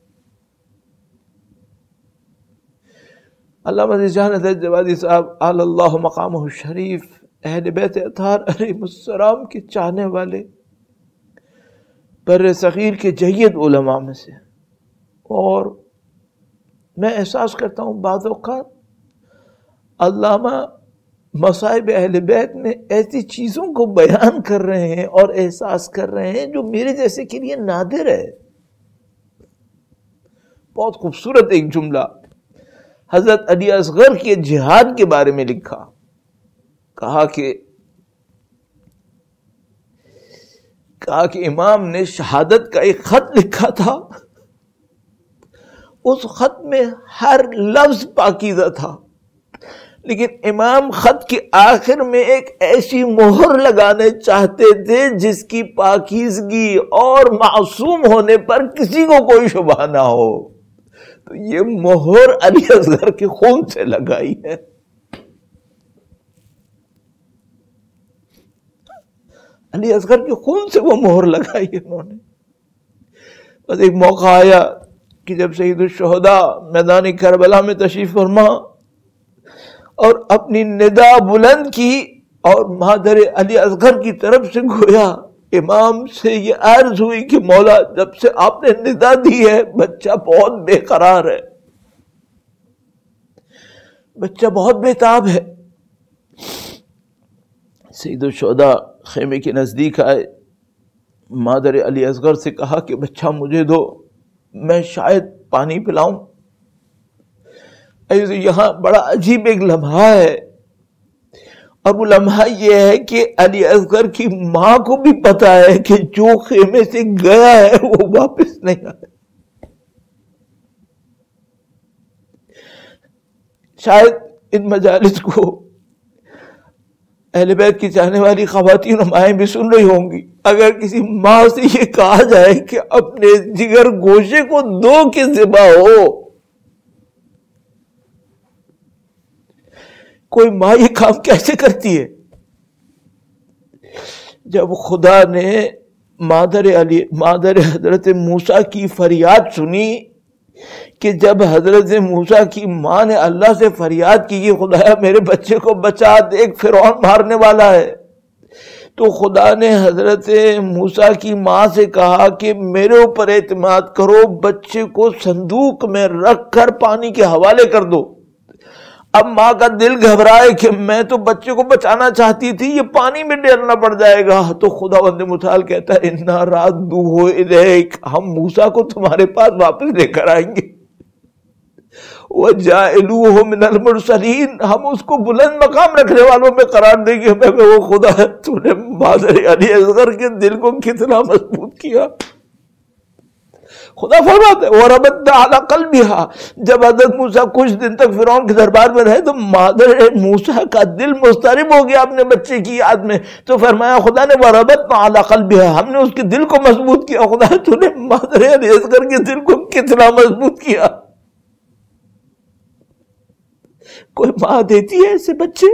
علامہ ذیشان حضرت جوادی صاحب اعلی اللہ مقامہ الشریف، اہل بیت اطہار علیہ السلام کے چاہنے والے بر صغیر کے جید علماء میں سے، اور میں احساس کرتا ہوں بعض اوقات علامہ مصائب اہل بیت میں ایسی چیزوں کو بیان کر رہے ہیں اور احساس کر رہے ہیں جو میرے جیسے کے لیے نادر ہے. بہت خوبصورت ایک جملہ حضرت علی اصغر کے جہاد کے بارے میں لکھا. کہا کہ کہا کہ امام نے شہادت کا ایک خط لکھا تھا، اس خط میں ہر لفظ پاکیزہ تھا، لیکن امام خط کے آخر میں ایک ایسی مہر لگانے چاہتے تھے جس کی پاکیزگی اور معصوم ہونے پر کسی کو کوئی شبہ نہ ہو. تو یہ مہر علی اصغر کے خون سے لگائی ہے. علی اصغر کے خون سے وہ مہر لگائی ہے انہوں نے. بس ایک موقع آیا کہ جب سید الشہداء میدان کربلا میں تشریف فرما اور اپنی ندا بلند کی اور مادر علی اصغر کی طرف سے گویا امام سے یہ عرض ہوئی کہ مولا جب سے آپ نے ندا دی ہے بچہ بہت بے قرار ہے، بچہ بہت بے تاب ہے. سید الشہداء خیمے کے نزدیک آئے، مادر علی اصغر سے کہا کہ بچہ مجھے دو، میں شاید پانی پلاؤں۔ یہاں بڑا عجیب ایک لمحہ ہے، اور وہ لمحہ یہ ہے کہ علی اصغر کی ماں کو بھی پتا ہے کہ جو خیمے سے گیا ہے وہ واپس نہیں آئے۔ شاید ان مجالس کو اہل بیت کی چاہنے والی خواتین و مائیں بھی سن رہی ہوں گی۔ اگر کسی ماں سے یہ کہا جائے کہ اپنے جگر گوشے کو دو کے ذبح ہو، کوئی ماں یہ کام کیسے کرتی ہے؟ جب خدا نے مادر علی مادر حضرت موسیٰ کی فریاد سنی، کہ جب حضرت موسیٰ کی ماں نے اللہ سے فریاد کی کہ خدایا میرے بچے کو بچا، دیکھ فرعون مارنے والا ہے، تو خدا نے حضرت موسیٰ کی ماں سے کہا کہ میرے اوپر اعتماد کرو، بچے کو صندوق میں رکھ کر پانی کے حوالے کر دو۔ اب ماں کا دل گھبرائے کہ میں تو بچے کو بچانا چاہتی تھی، یہ پانی میں ڈالنا پڑ جائے گا، تو خداوند متعال کہتا ہے اِنَّا رَادُّوهُ إِلَيْكَ، ہم موسیٰ کو تمہارے پاس واپس لے کر آئیں گے۔ وَجَاعِلُوهُ مِنَ الْمُرْسَلِينَ، ہم اس کو بلند مقام رکھنے والوں میں قرار دیں گے۔ میں وہ خدا ہے، تو نے مادر علی اصغر کے دل کو کتنا مضبوط کیا۔ خدا فرماتا ہے وَرَبَطْنَا عَلَىٰ قَلْبِهَا، جب حضرت موسیٰ کچھ دن تک فرعون کے دربار میں رہے تو مادر موسیٰ کا دل مضطرب ہو گیا اپنے بچے کی یاد میں، تو فرمایا خدا نے وَرَبَطْنَا عَلَىٰ قَلْبِهَا، ہم نے اس کے دل کو مضبوط کیا۔ خدا تو نے مادر علی اصغر کے دل کو کتنا مضبوط کیا۔ کوئی ماں دیتی ہے ایسے بچے؟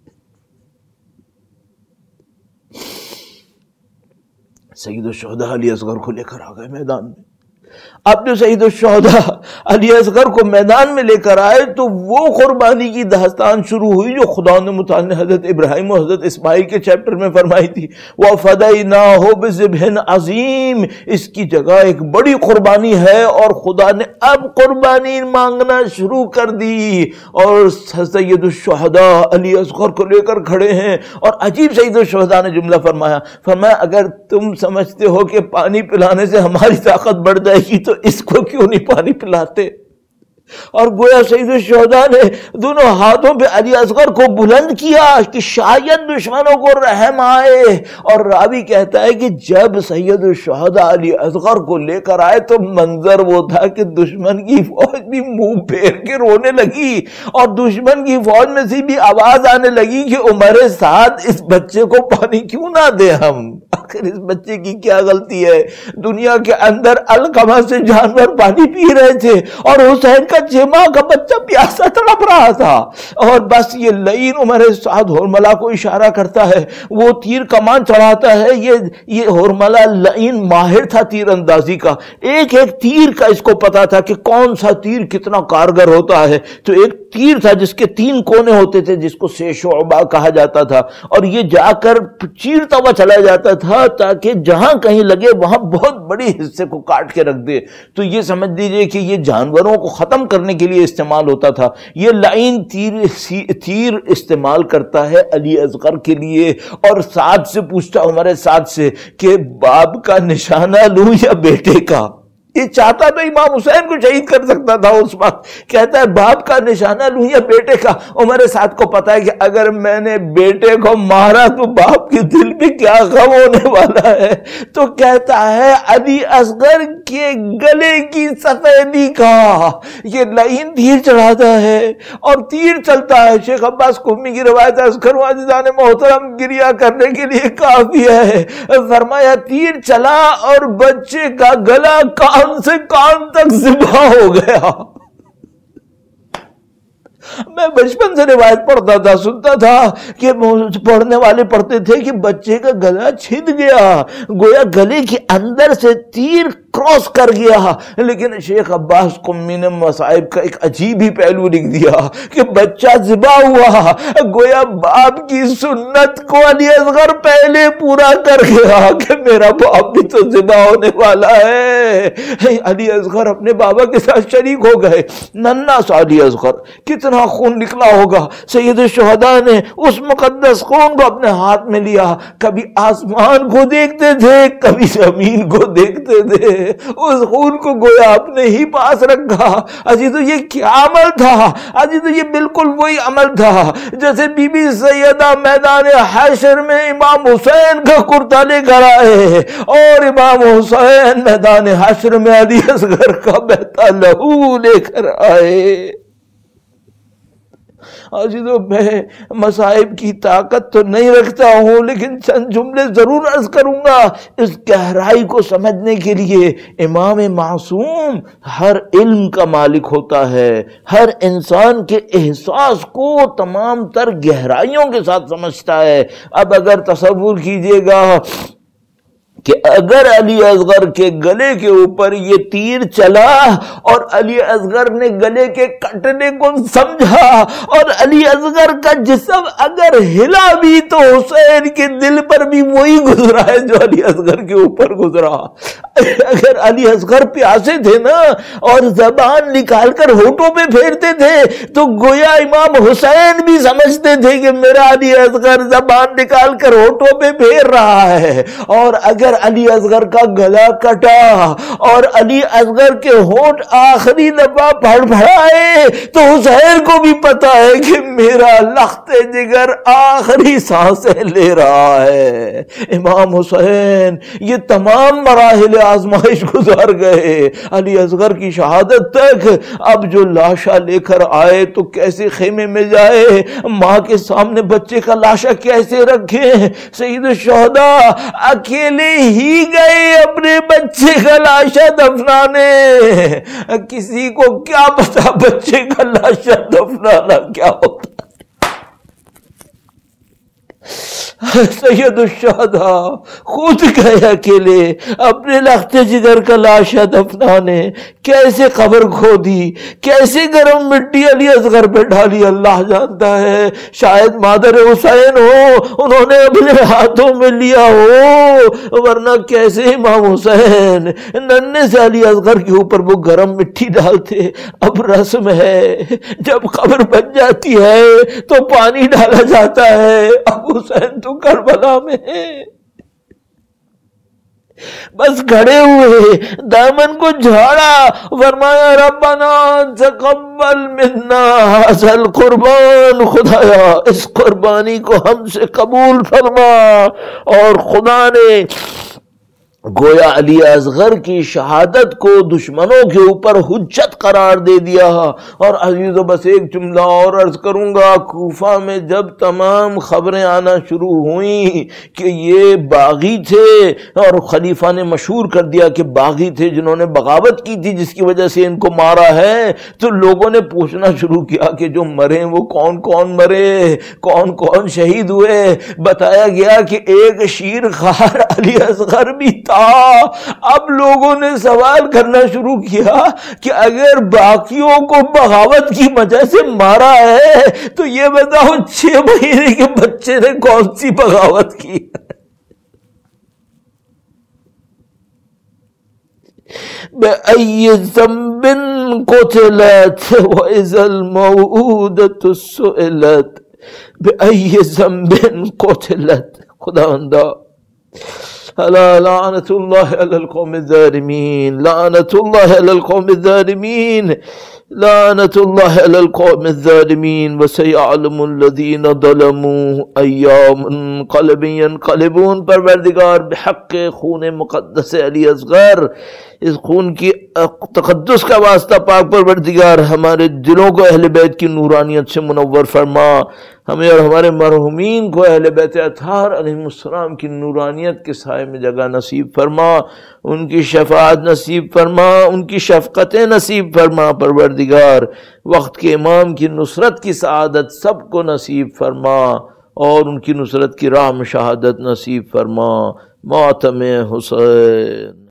سید الشہداء علی اصغر کو لے کر آ گئے میدان میں۔ اب جو سید الشہداء علی اصغر کو میدان میں لے کر آئے تو وہ قربانی کی داستان شروع ہوئی جو خدا نے متعال نے حضرت ابراہیم و حضرت اسماعیل کے چیپٹر میں فرمائی تھی، وَفَدَيْنَاهُ بِذِبْحٍ عَظِيمٍ، اس کی جگہ ایک بڑی قربانی ہے، اور خدا نے اب قربانی مانگنا شروع کر دی، اور سید الشہداء علی اصغر کو لے کر کھڑے ہیں، اور عجیب سید الشہداء نے جملہ فرمایا فرمایا اگر تم سمجھتے ہو کہ پانی پلانے سے ہماری طاقت بڑھ جائے گی تو اس کو کیوں نہیں پانی پلاتے؟ اور گویا سید الشہداء نے دونوں ہاتھوں پہ علی اصغر کو بلند کیا کہ شاید دشمنوں کو رحم آئے، اور راوی کہتا ہے کہ جب سید الشہداء علی اصغر کو لے کر آئے تو منظر وہ تھا کہ دشمن کی فوج بھی منہ پھیر کے رونے لگی، اور دشمن کی فوج میں سے بھی آواز آنے لگی کہ عمر سعد اس بچے کو پانی کیوں نہ دے، ہم آخر اس بچے کی کیا غلطی ہے؟ دنیا کے اندر القمہ سے جانور پانی پی رہے تھے اور حسین کا چھ ماہ کا بچہ پیاسا تڑپ رہا تھا، اور بس یہ لعین عمر سعد ہرملہ کو اشارہ کرتا ہے، وہ تیر کمان چڑھاتا ہے، یہ یہ ہرملہ لعین ماہر تھا تیر اندازی کا، ایک ایک تیر کا اس کو پتا تھا کہ کون سا تیر کتنا کارگر ہوتا ہے، تو ایک تیر تھا جس کے تین کونے ہوتے تھے جس کو سے شعبہ کہا جاتا تھا، اور یہ جا کر چیرتا ہوا چلا جاتا تھا تاکہ جہاں کہیں لگے وہاں بہت بڑی حصے کو کاٹ کے رکھ دے۔ تو یہ سمجھ لیجئے کہ یہ جانوروں کو ختم کرنے کے لیے استعمال ہوتا تھا، یہ لعین تیر تیر استعمال کرتا ہے علی اصغر کے لیے، اور سعد سے پوچھتا عمر سعد سے کہ باپ کا نشانہ لوں یا بیٹے کا؟ یہ چاہتا تو امام حسین کو شہید کر سکتا تھا اس وقت، کہتا ہے باپ کا نشانہ لوں یا بیٹے کا؟ عمر سعد کو پتا ہے کہ اگر میں نے بیٹے کو مارا تو باپ کے دل میں کیا غم ہونے والا ہے، تو کہتا ہے علی اصغر کے گلے کی سفیدی کا، یہ لعین تیر چڑھاتا ہے اور تیر چلتا ہے۔ شیخ عباس قمی کی روایت اذکر عزیزان محترم گریہ کرنے کے لیے کافی ہے، فرمایا تیر چلا اور بچے کا گلا کان سے کان تک ذبح ہو گیا۔ میں بچپن سے روایت پڑھتا تھا، سنتا تھا کہ پڑھنے والے پڑھتے تھے کہ بچے کا گلا چھد گیا، گویا گلے کے اندر سے تیر کراس کر گیا. لیکن شیخ عباس قمی نے مصائب کا ایک عجیب ہی پہلو لکھ دیا کہ بچہ ذبح ہوا, گویا باپ کی سنت کو علی اصغر پہلے پورا کر گیا کہ میرا باپ بھی تو ذبح ہونے والا ہے. علی اصغر اپنے بابا کے ساتھ شریک ہو گئے. ننھا سا علی اصغر, کتنا خون نکلا ہوگا. سید الشہداء نے اس مقدس خون کو اپنے ہاتھ میں لیا, کبھی آسمان کو دیکھتے تھے کبھی زمین کو دیکھتے تھے, اس خون کو گویا اپنے ہی پاس رکھا. اجی تو یہ کیا عمل تھا؟ اجی تو یہ بالکل وہی عمل تھا جیسے بی بی سیدہ میدان حشر میں امام حسین کا کرتا لے کر آئے اور امام حسین میدان حشر میں علی اصغر کا بہتا لہو لے کر آئے. آج تو میں مصائب کی طاقت تو نہیں رکھتا ہوں, لیکن چند جملے ضرور عرض کروں گا اس گہرائی کو سمجھنے کے لیے. امام معصوم ہر علم کا مالک ہوتا ہے, ہر انسان کے احساس کو تمام تر گہرائیوں کے ساتھ سمجھتا ہے. اب اگر تصور کیجئے گا کہ اگر علی اصغر کے گلے کے اوپر یہ تیر چلا اور علی اصغر نے گلے کے کٹنے کو سمجھا اور علی اصغر کا جسم اگر ہلا بھی تو حسین کے دل پر بھی وہی گزرا ہے جو علی اصغر کے اوپر گزرا. اگر علی اصغر پیاسے تھے نا اور زبان نکال کر ہونٹوں پہ پھیرتے تھے تو گویا امام حسین بھی سمجھتے تھے کہ میرا علی اصغر زبان نکال کر ہونٹوں پہ پھیر رہا ہے. اور اگر علی اصغر کا گلا کٹا اور علی اصغر کے ہونٹ آخری دفعہ پھڑ پھڑائے تو حسین کو بھی پتا ہے کہ میرا لخت جگر آخری سانسیں لے رہا ہے. امام حسین یہ تمام مراحل آزمائش گزار گئے علی اصغر کی شہادت تک. اب جو لاشا لے کر آئے تو کیسے خیمے میں جائے, ماں کے سامنے بچے کا لاشا کیسے رکھے. سید الشہداء اکیلے ہی گئے اپنے بچے کا لاشا دفنانے. کسی کو کیا پتا بچے کا لاشا دفنانا کیا ہوتا. سید الشہداء خود گئے اکیلے اپنے لخت جگر کا لاشا دفنانے. کیسے قبر کھودی, کیسے گرم مٹی علی اصغر پہ ڈالی اللہ جانتا ہے. شاید مادر حسین ہو, انہوں نے اپنے ہاتھوں میں لیا ہو, ورنہ کیسے امام حسین ننھے سے علی اصغر کے اوپر وہ گرم مٹی ڈالتے. اب رسم ہے جب قبر بن جاتی ہے تو پانی ڈالا جاتا ہے. اب حسین تو کربلا میں ہے, بس کھڑے ہوئے دامن کو جھاڑا, فرمایا ربنا تقبل منا ھذا القربان, خدایا اس قربانی کو ہم سے قبول فرما. اور خدا نے گویا علی اصغر کی شہادت کو دشمنوں کے اوپر حجت قرار دے دیا. اور عزیزو بس ایک جملہ اور عرض کروں گا, کوفہ میں جب تمام خبریں آنا شروع ہوئیں کہ یہ باغی تھے اور خلیفہ نے مشہور کر دیا کہ باغی تھے جنہوں نے بغاوت کی تھی جس کی وجہ سے ان کو مارا ہے, تو لوگوں نے پوچھنا شروع کیا کہ جو مرے وہ کون کون مرے, کون کون شہید ہوئے. بتایا گیا کہ ایک شیر خوار علی اصغر بھی تھا. اب لوگوں نے سوال کرنا شروع کیا کہ اگر باقیوں کو بغاوت کی وجہ سے مارا ہے تو یہ بتاؤ چھ مہینے کے بچے نے کون سی بغاوت کی. بأي ذنب قتلت وإذا الموءودة سئلت بأي ذنب قتلت. خداوندا الا لعنت اللہ علی القوم الظالمین, لعنت اللہ علی القوم الظالمین, لعنت اللہ علی القوم الظالمین. وسيعلم الذین ظلموا أي منقلب ينقلبون. پروردگار بحق خون مقدس علی اصغر, اس خون کی تقدس کا واسطہ پاک پروردگار ہمارے دلوں کو اہل بیت کی نورانیت سے منور فرما. ہمیں اور ہمارے مرحومین کو اہل بیت اطہار علیہ السلام کی نورانیت کے سائے میں جگہ نصیب فرما, ان کی شفاعت نصیب فرما, ان کی شفقتیں نصیب فرما. پروردگار وقت کے امام کی نصرت کی سعادت سب کو نصیب فرما اور ان کی نصرت کی راہ میں شہادت نصیب فرما. ماتم حسین.